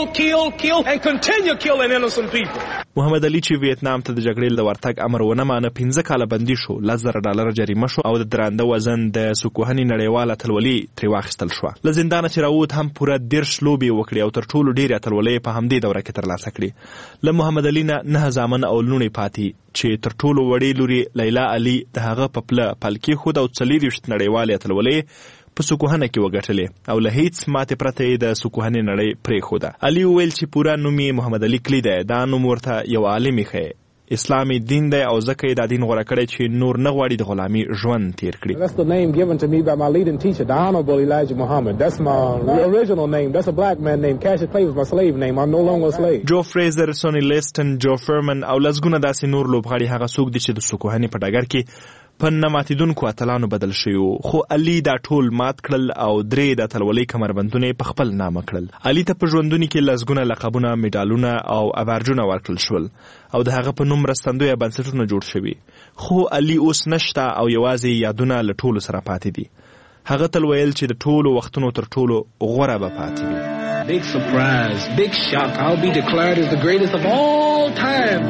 محمد علي چې ویتنام ته د جګړې د ورتګ امر ونه مانه، 15 کاله بندي شو، $10,000 جریمه شو او د درانده وزن د سکوهنې نړیواله اتلولي ترې واخیستل شوه. له زندانه چې راووت هم پوره 30 لوبې وکړې او تر ټولو ډېرې اتلولۍ په همدې دوره کې ترلاسه کړې. له محمد علي نه 9 زامن او لوڼې پاتې چې تر ټولو وړې لوري لیلا علي د هغه په پله پل کېښود او 40 نړیوالې اتلولۍ په سکوهنه کې وګټلې او له هیڅ ماتې پرته یې د سکوهنې نړۍ پرېښوده. علي وویل چې پوره نوم یې محمد علي کلی دی، دا نوم ورته یو عالم ایښی. اسلام دین دی او ځکه یې دا دین غوره کړی چې نور نه غواړي د غلامي ژوند تیر کړي. That's the name given to me by my leading teacher, the Honorable Elijah Muhammad. That's my original name. That's a black man name. Cassius Clay was my slave name. I'm no longer a slave. جو فریزر، سونی لیسټن، جو فرمن او لسګونه داسې نور لوبغاړي هغه څوک دي چې د سکوهنې په ډګر کې په نه ماتېدونکو اتلانو بدل شوي وو، خو علي دا ټول مات کړل او 3 د اتلولۍ کمربندونه یې په خپل نامه کړل. علي ته په ژوندوني کې لسګونه لقبونه، میډالونه او ابرجونه ورکړل شول او د هغه په نوم مرستندویه بنسټونه جوړ شوي، خو علي اوس نشته او یوازې یادونه له ټولو سره پاتې دي. هغه تل ویل چې د ټولو وختونو تر ټولو غوره به پاتې وي. Big surprise, big shock. I'll be declared as the greatest of all time.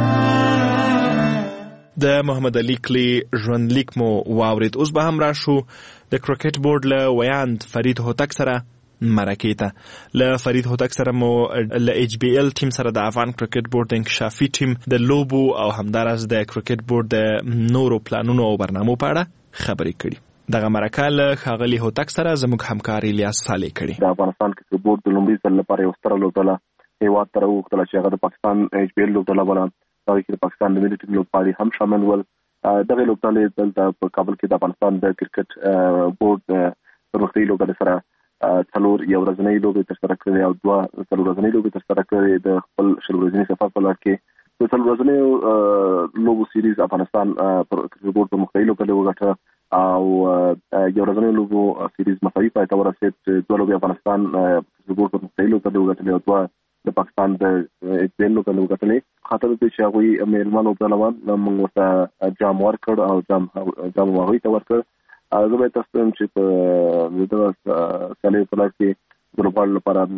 د محمد علي کلی ژوندلیک مو واورید. اوس به هم راشو د کرکټ بورډ له ویاند فرید هوتک سره مرکې ته. له فرید هوتک سره مو له HBL ټیم سره د افغان کرکټ بورډ د انکشافي ټیم د لوبو او همداراز د کرکټ بورډ د نورو پلانونو او برنامو په اړه خبرې کړي. دغه مرکه له ښاغلي هوتک سره زموږ همکار الیاس صالح کړي. د افغانستان کرکټ بورډ د لومړي ځل لپاره یو ستره لوبډله هیواد ته راوغوښتله چې هغه د پاکستان HBL لوبډله بله، هغه کې د پاکستان د ملي ټیم لوبغاړي هم شامل ول. دغه لوبډلې دلته په کابل کې د افغانستان د کرکټ بورډ پرمختیايي لوبډلې سره 4 یو ورځنۍ لوبې ترسره کړې او 2 4 ورځنۍ لوبې ترسره کړې. د خپل 4 ورځني سفر په لړ کې د 4 ورځنۍ لوبو سیریز افغانستان پر کرکټ بورډ پرمختیايي لوبډلې وګټله او یو ورځنۍ لوبو سیریز مساوي پای ته ورسېد. 2 لوبې افغانستان کرکټ بورډ پرمختیايي لوبډلې وګټلې او 2 د پاکستان د HBL لوبډلې وګټلې. خاطر دې چې هغوی میلمانو لوبډلوان موږ ورته جام ورکړ او جام هغوی ته ورکړ. زه به تاسو ته چې په دغه سالي په لړ کې د لوبغاړو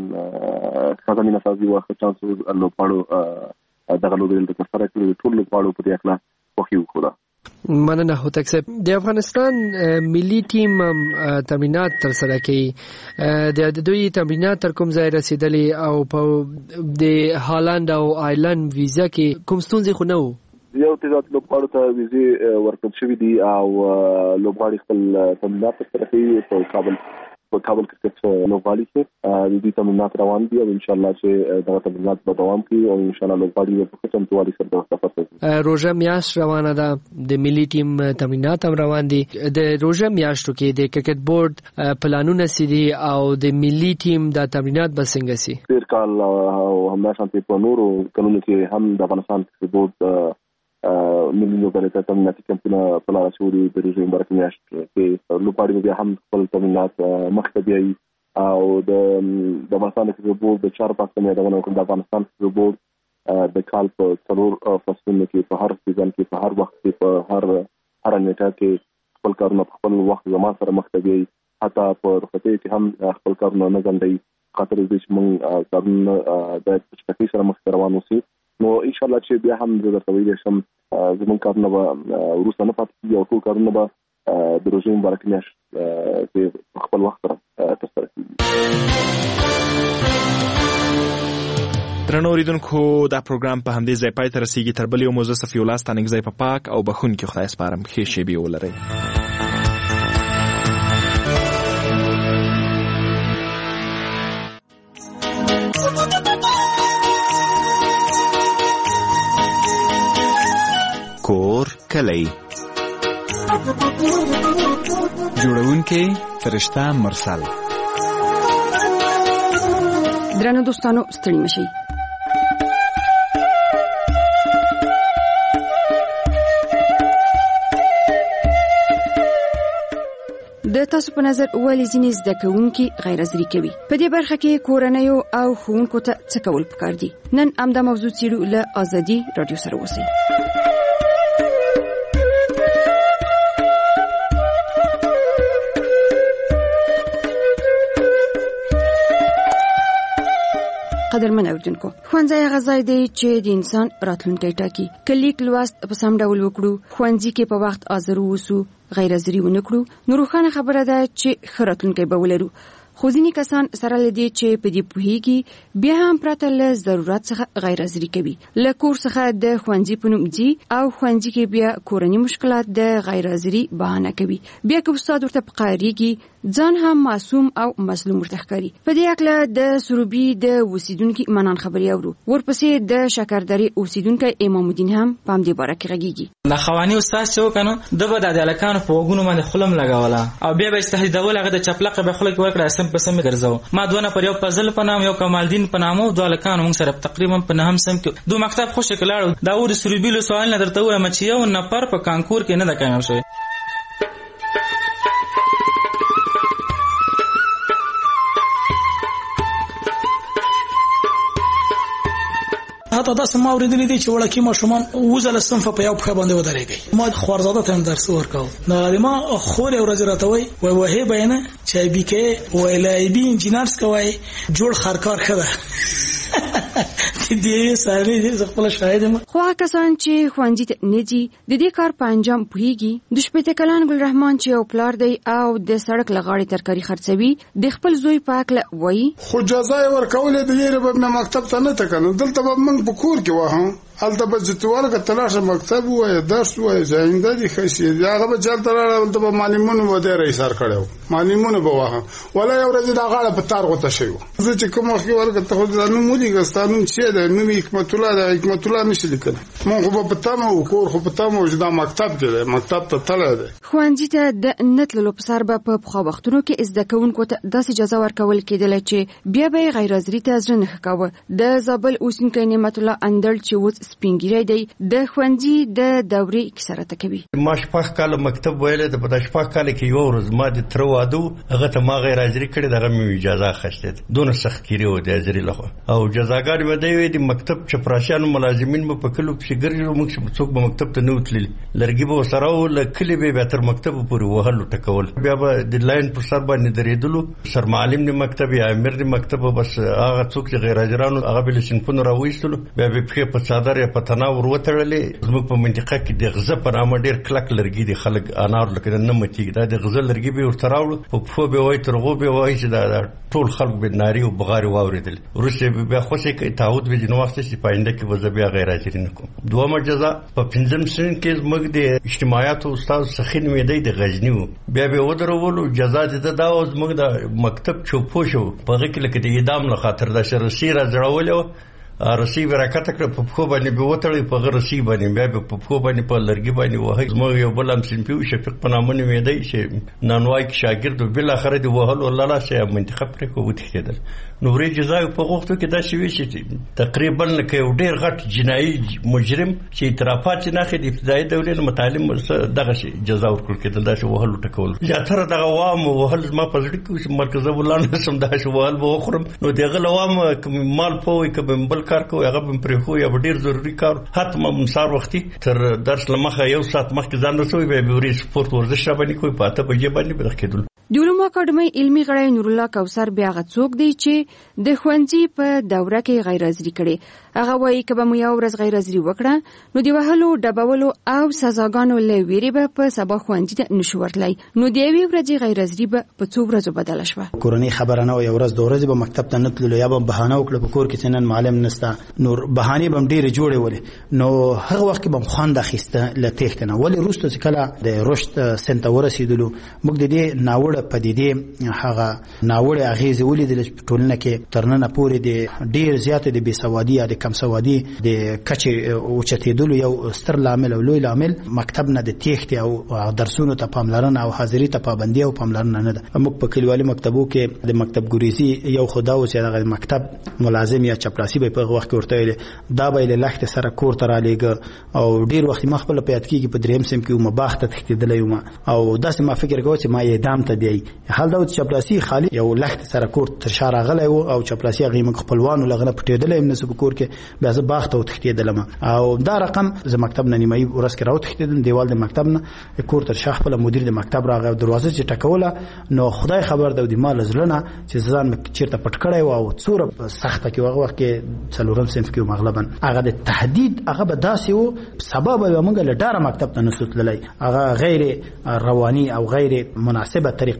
لپاره ښه زمینه سازي او ښه چانس لوبغاړو دغه لوبې ترسره کړي. ټول لوبغاړو په دې هکله خوښي وښوده. مننه هوتک صاحب. د افغانستان ملي ټیم تمرینات ترسره کوي. د دوی تمرینات تر کوم ځای رسیدلي او په د هالند او آیرلند ویزا کې کوم ستونزې خو نه وو؟ یو تعداد لوبغاړو ته ویزې ورکړل شوي دي او لوبغاړي خپل تمرینات ترسره کوي په کابل کرکټ لوبغاړي کې. د دې تمرینات روان دي او ان شاء الله چې دغه تمرینات به دوام کوي او ان شاء الله لوبغاړي په ښه چمتووالي سره د سفر کوي. روژه میاشت روانه ده، د ملي ټیم تمرینات هم روان دي. د روژه میاشتو کې د کرکټ بورډ پلانونه سي او د ملي ټیم د تمرینات به څنګه سي؟ تیر کال او همداشانتې په نورو کلونو کې هم د افغانستان کرکټ بورډ ملي لوبډلې ته تمریناتي کمپونه په لاره اچولي. د روژې مبارکې میاشت کې لوبغاړي بیا هم خپل تمرینات مخته بیایي او د افغانستان کرکټ بورډ د چارو پاکستان یادونه وکړه. د افغانستان کرکټ بورډ د کال په 4 فصلونو کې په هر سیزن کې په هر وخت کې په هر نیټه کې خپل کارونه په خپل وخت زمان سره مخته بیایي. حتی په رخصتۍ کې هم خپل کارونه نه ځنډوي. خاطر دې چې موږ کارونه باید په چټکۍ سره مخته روان اوسي. نو ان شاء الله چې بیا هم زه درته ویلی شم زموږ کارونه به وروسته نه پاتې کېږي او ټول کارونه به د روژې مبارکې میاشت کې په خپل وخت سره ترسره کېږي. درنو اوریدونکو، دا پروګرام په همدې ځای پای ته رسیږي. تر بل یو موزه صفي الله ستانکزی په پاک او بخونکي خدای سپارم. ښې شېبې ولرئ. کور کلی جوړونکي فرشته مرسل. درنو دوستانو ستړي مشئ. د تاسو په نظر ولې ځینې زده کوونکي غیر حاضري کوي؟ په دې برخه کې کورنیو او ښوونکو ته څه کول پکار دي؟ نن همدا موضوع څېړو. له ازادي رادیو سره اوسئ. قدرمن اوریدونکو، ښوونځی هغه ځای دی چې د انسان راتلونکی ټاکي. که لیک لوست په سم ډول وکړو، ښوونځي کې په وخت حاضر اوسو، غیر حاضري ونه کړو، نو روښانه خبره ده چې ښه راتلونکی به ولرو. خو ځینې کسان سره لدی چې په دې پوهیږي بیا هم پرته له ضرورت څخه غیر حاضري کوي. له کور څخه د ښوونځي په نوم ځي او ښوونځي کې بیا کورني مشکلات د غیر حاضري بهانه کوي. بیا که استاد ورته پقاریږي ځان هم معصوم او مظلوم ورته ښکاري. په دې اړه د سروبي د اوسیدونکو منان خبري اورو. ورپسې د شکردري اوسیدونکو امام الدین هم په همدې باره کې غږیږي. د خواني استاد چې وکنو د به د الکانو په وګونو باندې خلم لگاوله او بیا به استهداول هغه د چپلقه به خلک ورکړه سم په سم ګرځاو. ما دونه پر یو فضل په نام یو کمال الدین په نامو دوه الکانو موږ سره تقریبا په نهم سم کې دوه مکتب خوشی کلاړو. دا ور سروبي له سوال نه درته وایم چې یو نفر په کانکور کې نه د کامیاب شوی. حتی دا سم اوریدلې دي چې وړکې ماشومان وزل صنف په یو پخه باندې ودرېږي. ما خوارزاده ته درس ورکاو. نو ما خور ورځ راته وای وه بینه چې بي کې ویلای بي انجینرز کوي جوړ خرکار خده دې ساري دې خپل شاهد ما. خو کسان چې ښوونځي ته نه ځي د دې کار په انجام پوهیږي. د شپته کلان ګل رحمان چې یو پلار دی او د سړک لغاړې ترکاری خرڅوي د خپل زوی پاکله وای خو جزای ورکول د یې په مکتب ته نه تکنه دلته به موږ په کور کې واه الته به ځتوال که تلاشه مکتب وای درس وای زاینده دي خیسي هغه به چلته راول ته معلمونو و دې رئیسار کړو معلمونو به واه ولا یو ورځ دا غاړه په تار غوته شي زه چې کوم وخت ورکه ته خو نو مولي ګستانو چې د نو حکمت الله نشي لیکل مونږ په پتامه او کور خو پتامه چې دا مکتب دی مکتب ته تله دی. ښوونځي ته د نتللو په سر به په خو وختونو کې زده کوونکو ته داسې جزا ورکول کېدل چې بیا به غیر حاضري ته ځنه ښکاوه. د زابل اوسنکي نعمت الله اندل چې و سپینګری دی د ښوونځي د دورې کیسه کوي. ما شپږ کال مکتب ویل د په شپږ کال کې یو ورځ ما د تر وادو هغه ته ما غیر حاضري کړې دغه مې اجازه اخیستې دونه سخت کړی و د حاضري لخوا او جزاګار به دی د مکتب چپراشانو ملازمین به په کلو په ګرځو موږ څوک به مکتب ته نه وتلل لرګي به سره ول کلی به تر مکتب پورې وهلو ټکول بیا به د لاین پر سر باندې درېدلو سر معلم د مکتب یا امیر د مکتب بس هغه څوک چې غیر حاضرانو هغه بل سنفونو راوېستلو بیا به په صادر یا په تناور وتړلې زموږ په منطقه کې د غزه پر امر ډیر کلک لرګي دي خلک انار لکه نه متي دا د غزه لرګي به ورته راوړو په فو به وای ترغو به وای چې دا ټول خلک به ناری او بغاري واوریدل روسي بیا خوشي کې تعهد به جنو وخت چې پاینده کې وځ بیا غیر حاضرین کوم. دومره جزا په 15 سن کې موږ د اجتماعات او استاد سخین مې د غزنی بیا به ودرولو جزا د دا اوس موږ د مکتب چوپو شو په هغه کې لکه د اعدام له خاطر د شرسي را ځړولو رسی برکت کړ په خو باندې به وتړي په غرسي باندې بیا په خو باندې په لرګي باندې وهي زموږ یو بل هم سنپیو شفیق په نامه مې دی چې نانوای کې شاګرد بل اخر دی وهل الله چې منتخب پرې کو وتی کېدل نو ورې جزا په وختو کې دا شوی چې تقریبا کې یو ډیر غټ جنایي مجرم چې اعترافات نه خې د ابتدایي دولې متعلم دغه شي جزا ورکول کېدل دا چې وهل ټکول یا تر دغه وام وهل ما په ځړ کې مرکز ولانه سم دا چې وهل به خورم نو دغه لوام مال پوي کبم بل کار کوي هغه هم پرې خو یا ډیر ضروری کار حتما مسار وختي تر درس لمخه یو ساعت مخکې ځان رسوي به وري سپورت ورزش را باندې کوئی پاته بجې باندې برخېدل. د علومو اکاډمۍ علمي غړی نور الله کوثر بیا غڅوک دی چې د ښوونځي په دوره کې غیر حاضري کړي. هغه وایي کبه مو یو ورځ غیر حاضري وکړه نو دی وهلو ډبولو او سزاګانو له ویری به په سبا ښوونځي ته نشو ورتلای نو دی وی ورځ غیر حاضري به په څو ورځو بدل شوه. کورنۍ خبره نه یو ورځ دوه ورځې به مکتب ته نتللو یا به بهانه وکړه په کور کې سنن معلم نستا نور بهانه بم ډیره جوړه ولې نو هغه وخت بم خوند اخیسته لته نه ولې روسته چې کله د رشد سنت ورسېدلو موږ د دې ناوړه پدیدې هغه ناوړه اغیزه ولیدل چې ټولنه کې ترننه پورې د ډیر زیات د بېسوادي یا د کم سوادي د کچې او چتېدلو یو ستر لامل او لوی لامل مکتب نه د تېښتې او درسونو ته پاملرنه او حاضري ته پابندي او پاملرنه نه ده. موږ په کلیوالي مکتبو کې د مکتب ګریزي یو خدا او چې هغه مکتب ملازم یا چپراسي به په وخت کې ورته دا به له لخت سره کور ته را لېږه او ډیر وخت ما خپل پیات کېږي په دریم سم کې مباح ته تښتېدلی یم او داسې ما فکر کوم چې ما اعدام ته دی حال دا چپراسي خالی یو لخت سره کور تر شار غلې او چپراسي هغه موږ خپلوانو لغنه پټېدل یم نسب کور کې بیا زه باغ ته تښتېدلم او دا رقم ز مکتب نه نیمایي ورځ کې راو تښتېدم دیوال د مکتب نه کور تر شاخ خپل مدیر د مکتب راغی دروازه چې ټکوله نو خدای خبر د دې مال زلنه چې ځان چیرته پټ کړی و او څوره سخته کې هغه وخت کې څلورم صنف کې مغلبا هغه د تهدید هغه به داسې و سبب به موږ له ډاره مکتب ته نسوتللی هغه غیر رواني او غیر مناسبه طریقه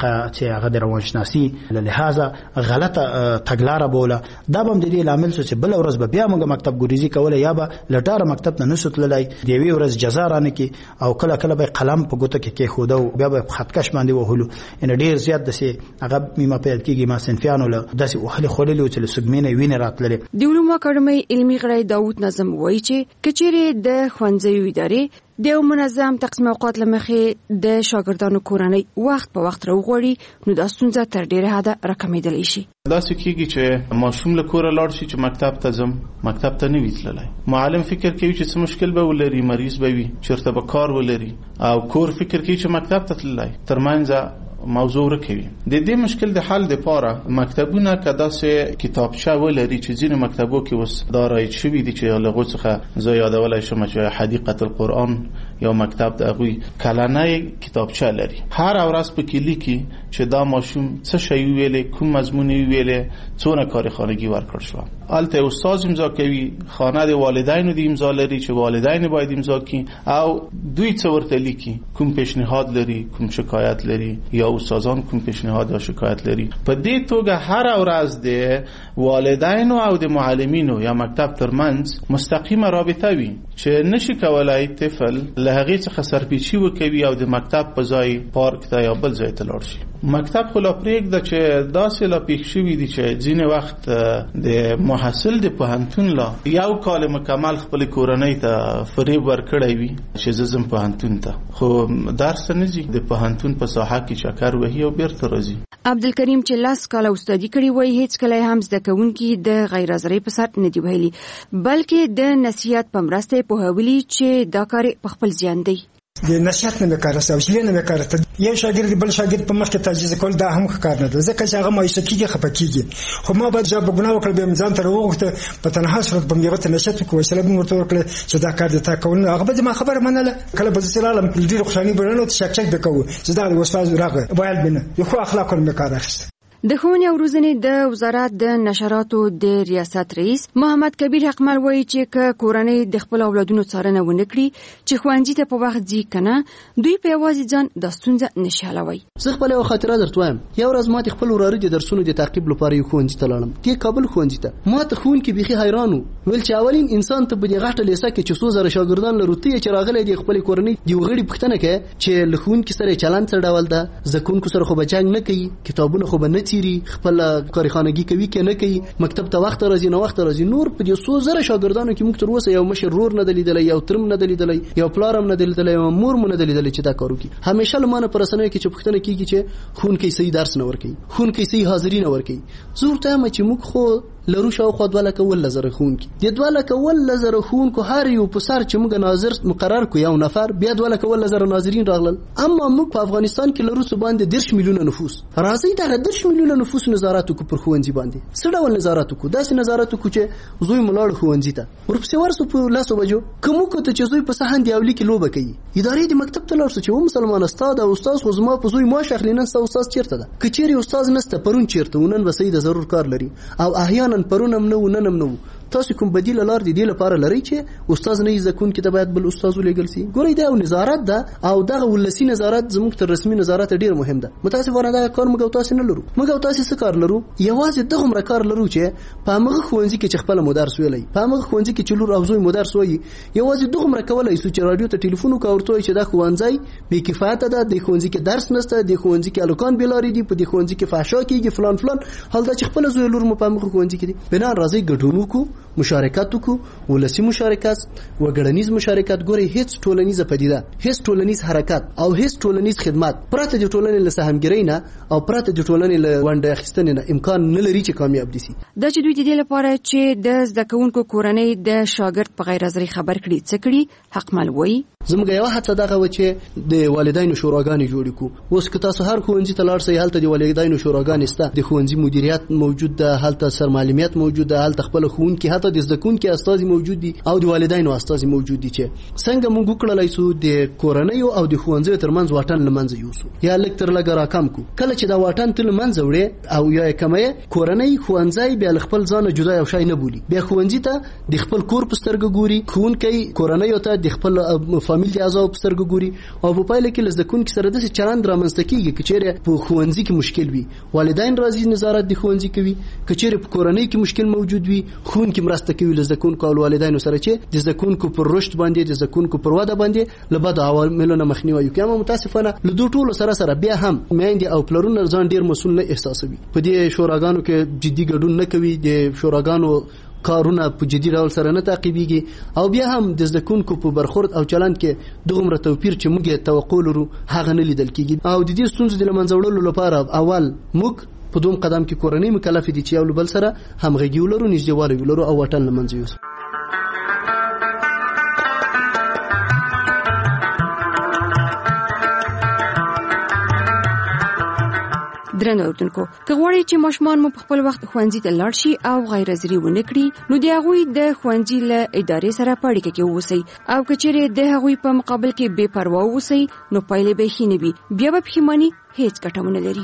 طریقه چې هغه د روانشناسي له لحاظه غلطه تګلاره بوله دا به د دې لامل شو چې بل ورځ به بیا موږ مکتب ګریزي کوله یا به لټاره مکتب ته نشو تللی د یوې ورځ جزا رانه کی او کله کله به قلم په ګوته کې خودو بیا به خطکش باندې وهلو ان ډیر زیات دسه هغه میمه پیل کېږي ما سنفیانو له داسې وهلي خوللو چې سګمینه ویني راتللې د علومو اکاډمي علمي غړی داوود نظم وایي چې کچېره د ښوونځیو ادارې د منظم تقسیم اوقات لمخې د شاګردانو کورنۍ وخت په وخت راوغوړي نو د ستونزه تر ډیره حده راکمېدلی شي. داسې کېږي چې ماشوم له کوره لاړ شي چې مکتب ته ځم مکتب ته نه وي تللی معلم فکر کوي چې څه مشکل به ولري مریض به وي چېرته به کار ولري او کور فکر کوي چې مکتب ته تللی ترمنځ موضوع رکوي د دې مشکل د حل لپاره مکتبونه کداسې کتابچه ولري چې ځینې مکتبو کې اوس دا رایج شوي دي چې لغو څخه زه یادولی شم چې حدیقه القرآن یا مکتب د هغوی کلنۍ کتابچه لري هر ورځ پکې لیکي چې دا ماشوم څه شی ویلې کوم مضمون ویلې څونه کار خانگی ورکړل شو البته استاد امضا کوي خانه د والدینو دی امضا لري چې والدین باید امضا کړي او دوی څه ورته لیکي کوم پیشنهاد لري کوم شکایت لري یا استادان کوم پیشنهاد یا شکایت لري په دې توګه هر ورځ د والدینو او د معلمینو یا مکتب ترمنځ مستقیمه رابطه وي چې نشي کولای طفل له هغې څخه سرپیچي وکوي او د مکتب په ځای پارک ته یا بل ځای ته لاړ شي مکتب خو لا پرېږده چې داسې لا پیښ شوي دي چې ځینې وخت د محصل د پوهنتون لا یو کال مکمل خپل کورنۍ ته فریب ورکړی وي چې زه ځم پوهنتون ته خو درس ته نه ځي د پوهنتون په ساحه کې چکر وهي او بیرته راځي. عبدالکریم چې لاس کاله استادي کړي وای هیڅ کله هم زده کوونکي د غیر حاضرۍ په سر نه دی ویلي بلکې د نصیحت په مرسته پوهولي چې دا کار په خپل ځان دی د نصیحت نه کار او شلې نه کار ته یو شاګرد بل شاګرد په مخ کې تعجیز کول دا هم کار نه ده ځکه چې هغه مایوسه کیږي خپه کیږي خو ما باید جواب ګناه وکړ به ځان ته وغوښته په تنها صورت باندې غته نشته کوی چې لږ ورته وکړه چې دا کار د تا کول هغه به ما خبره منله کله به زه عالم ډیر خوشالي برنو شک شک وکاو چې دا د استاد راغی وایل بنه یو خو اخلاق نه کار اخیست. د ښوونې او روزنې د وزارت د نشراتو د ریاست رئیس محمد کبیر حقمل وایي چې که کورنۍ د خپل اولادونو څارنه ونه کړي چې ښوونځي ته په وخت ځي کنه دوی په یوازې ځان د ستونزه نشي حلوي. زه خپل یو خاطره درته وایم یو ورځ ما خپل وراره د درسونو د تعقیب لپاره یو ښوونځي ته لاړم د کابل ښوونځي ته ما ته ښوونکي بيخي حیران ویل چې اولین انسان ته په دې غټه لیسه کې چې 100 شاګردان لروتي چې راغلي د خپل کورنۍ دی وغړي پښتنه کې چې لښوونکي سره چلند څه ډول ده زکونکو سره خو بچنګ نه کوي کتابونه خو به نه چیري خپل کارخانګي کوي کې نه کوي مکتب ته وخت راځي نو وخت راځي نور په دې 100 شاګردانو کې موږ تر اوسه یو مشر رور نه دلیدل یو ترم نه دلیدل یو پلارم نه دلیدل یو مور مون نه دلیدل چې دا کارو کوي همیشه لمانه پرسنوي کې چې پښتنه کیږي چې خون کې صحیح درس نه ورکي خون کې صحیح حاضری نه ورکي زورته ما چې موږ خو لرو شاو خو 2 لزر خون کې د 2 لزر خون کو هر یو په سر چې موږ ناظر مقرر کو یو نفر بیا 2 لزر ناظرین راغلل اما موږ په افغانستان کې لرو سو باندې 10 میلیونه نفوس راځي دا 10 میلیونه نفوس نظارت کو پر ښوونځي باندې څه ډول نظارت کو داسې نظارت کو چې زوی ملاړ ښوونځي ته ورپسې ورسو په لاسو بجو کوم کو ته چې زوی په صحن دی اولی کې لوبه کوي ادارې د مکتب ته لاړ چې مسلمان استاد او استاد خو زما په زوی ما شخلینن استاد چیرته ده کچيري استاد نسته پرون چیرته ونن وسید ضرور کار لري او احیانا پرونم نن نو تاسو کوم بدیل لار دی لپاره لري چې استاد نه ځکون کې د باید بل استاد ولېګل سي ګورئ دا نظارت ده او دغه ولسی نظارت زموږ تر رسمي نظارت ډیر مهم ده متاسفانه دا کار موږ تاسو نه لرو موږ تاسو څه کار لرو یوازې دغه مرکار لرو چې په موږ ښوونځي کې خپل مدرس ویلي په موږ ښوونځي کې چې لور او زوی مدرس وایي یوازې دغه مرکولای سو چې رادیو ته ټلیفون وکړو چې دا ښوونځي بې کفایت ده د ښوونځي کې درس نشته د ښوونځي کې الکان بلاري دي په د ښوونځي کې فحشا کیږي فلان حال دا چې خپل زوی لور مو په موږ ښوونځي کې دي بنا راځي ګډونو کو مشارکت کو ولسی مشارکت وګړنیز مشارکت ګوري هیڅ ټولنیزه پدیده هیڅ ټولنیز حرکت او هیڅ ټولنیز خدمات پرته د ټولنې له سهمګرۍ نه او پرته د ټولنې له ونډه اخیستنې نه امکان نه لري چې کامیاب دي سي د چې دوی د دې لپاره چې د زده کوونکو کورنۍ د شاګرد په غیر حاضرۍ خبر کړي څه کړي حقمل وایي زموږ یو هڅه دغه و چې د والدینو شوراګانې جوړ کړو اوس که تاسو هر ښوونځي ته لاړ شئ هلته د والدینو شوراګانې شته د ښوونځي مدیریت موجود ده هلته سرمعلومیت موجود ده هلته خپل ښوونکي کې حتی د زدکونکو استازي موجود دي او د والدینو استازي موجود دي چې څنګه موږ وکړلای شو د کورنۍ او د ښوونځي ترمنځ واټن لمنځه یوسو یا لږ تر لږه راکم کو کله چې دا واټن تل منځه وړي او یا کمه کورنۍ ښوونځي بیا خپل ځان جدا یو شای نه بولي بیا ښوونځي ته د خپل کور په سترګه ګوري ښوونکی کورنۍ ته د خپل فامیل اعضاء په سترګه ګوري او په پایله کې لزدکونکو سره د چلند رامنځته کیږي چې چیرې په ښوونځي کې مشکل وي والدین راځي نظارت د ښوونځي کوي چې چیرې په کورنۍ کې مشکل موجود وي ښوونکي مرسته کوي لزدکونکو او والدینو سره چې د زدکونکو پر رشد باندې د زدکونکو پر وده باندې له بد عواملو نه مخنیوي کوي اما متاسفانه له دوه ټولو سره بیا هم میندې او پلرونه ځان ډیر مسؤل نه احساسوي په دې شوراګانو کې جدي ګډون نه کوي د شوراګانو کارونه په جدي ډول سره نه تعقیبېږي او بیا هم د زدکونکو په برخورد او چلند کې دغومره توپیر چې موږ توقع لرو هغه نه لیدل کېږي او د دې ستونزې د له منځه وړلو لپاره اول موږ په دوم قدم کې کورنۍ مکلف دي چې یو بل سره همغږي ولرو نږدېوالی ولرو او واټن له منځه یوسو درنو اوردونکو که غواړئ چې ماشومان مو په خپل وخت ښوونځي ته لاړ شي او غیر حاضري ونه کړي نو د هغوی د ښوونځي له ادارې سره په اړیکه کې اوسئ او که چیرې د هغوی په مقابل کې بې پروا اوسئ نو پایلې به ښې نه وي بیا به پښیماني هیڅ ګټه ونه لري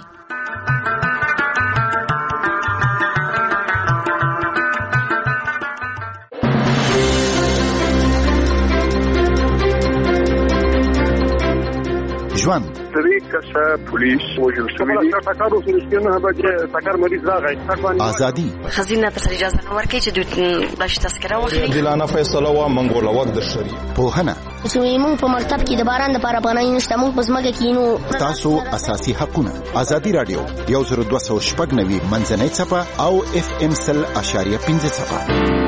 ژوند درې کسه پولیس وژل شوي دي ټکر وشو نه بچ ټکر مریض راغی ازادي خزینه ته اجازه نه ورکړي چې دوی باش تذکره واخلي عادلانه فیصله وا منګول وخت در شری پوهنه چې موږ په مرتب کې د باران لپاره پناه نشته موږ په ځمکه کې نو تاسو اساسي حقونه ازادي رادیو 1290 منځنۍ صفه او FM 100.5 صفه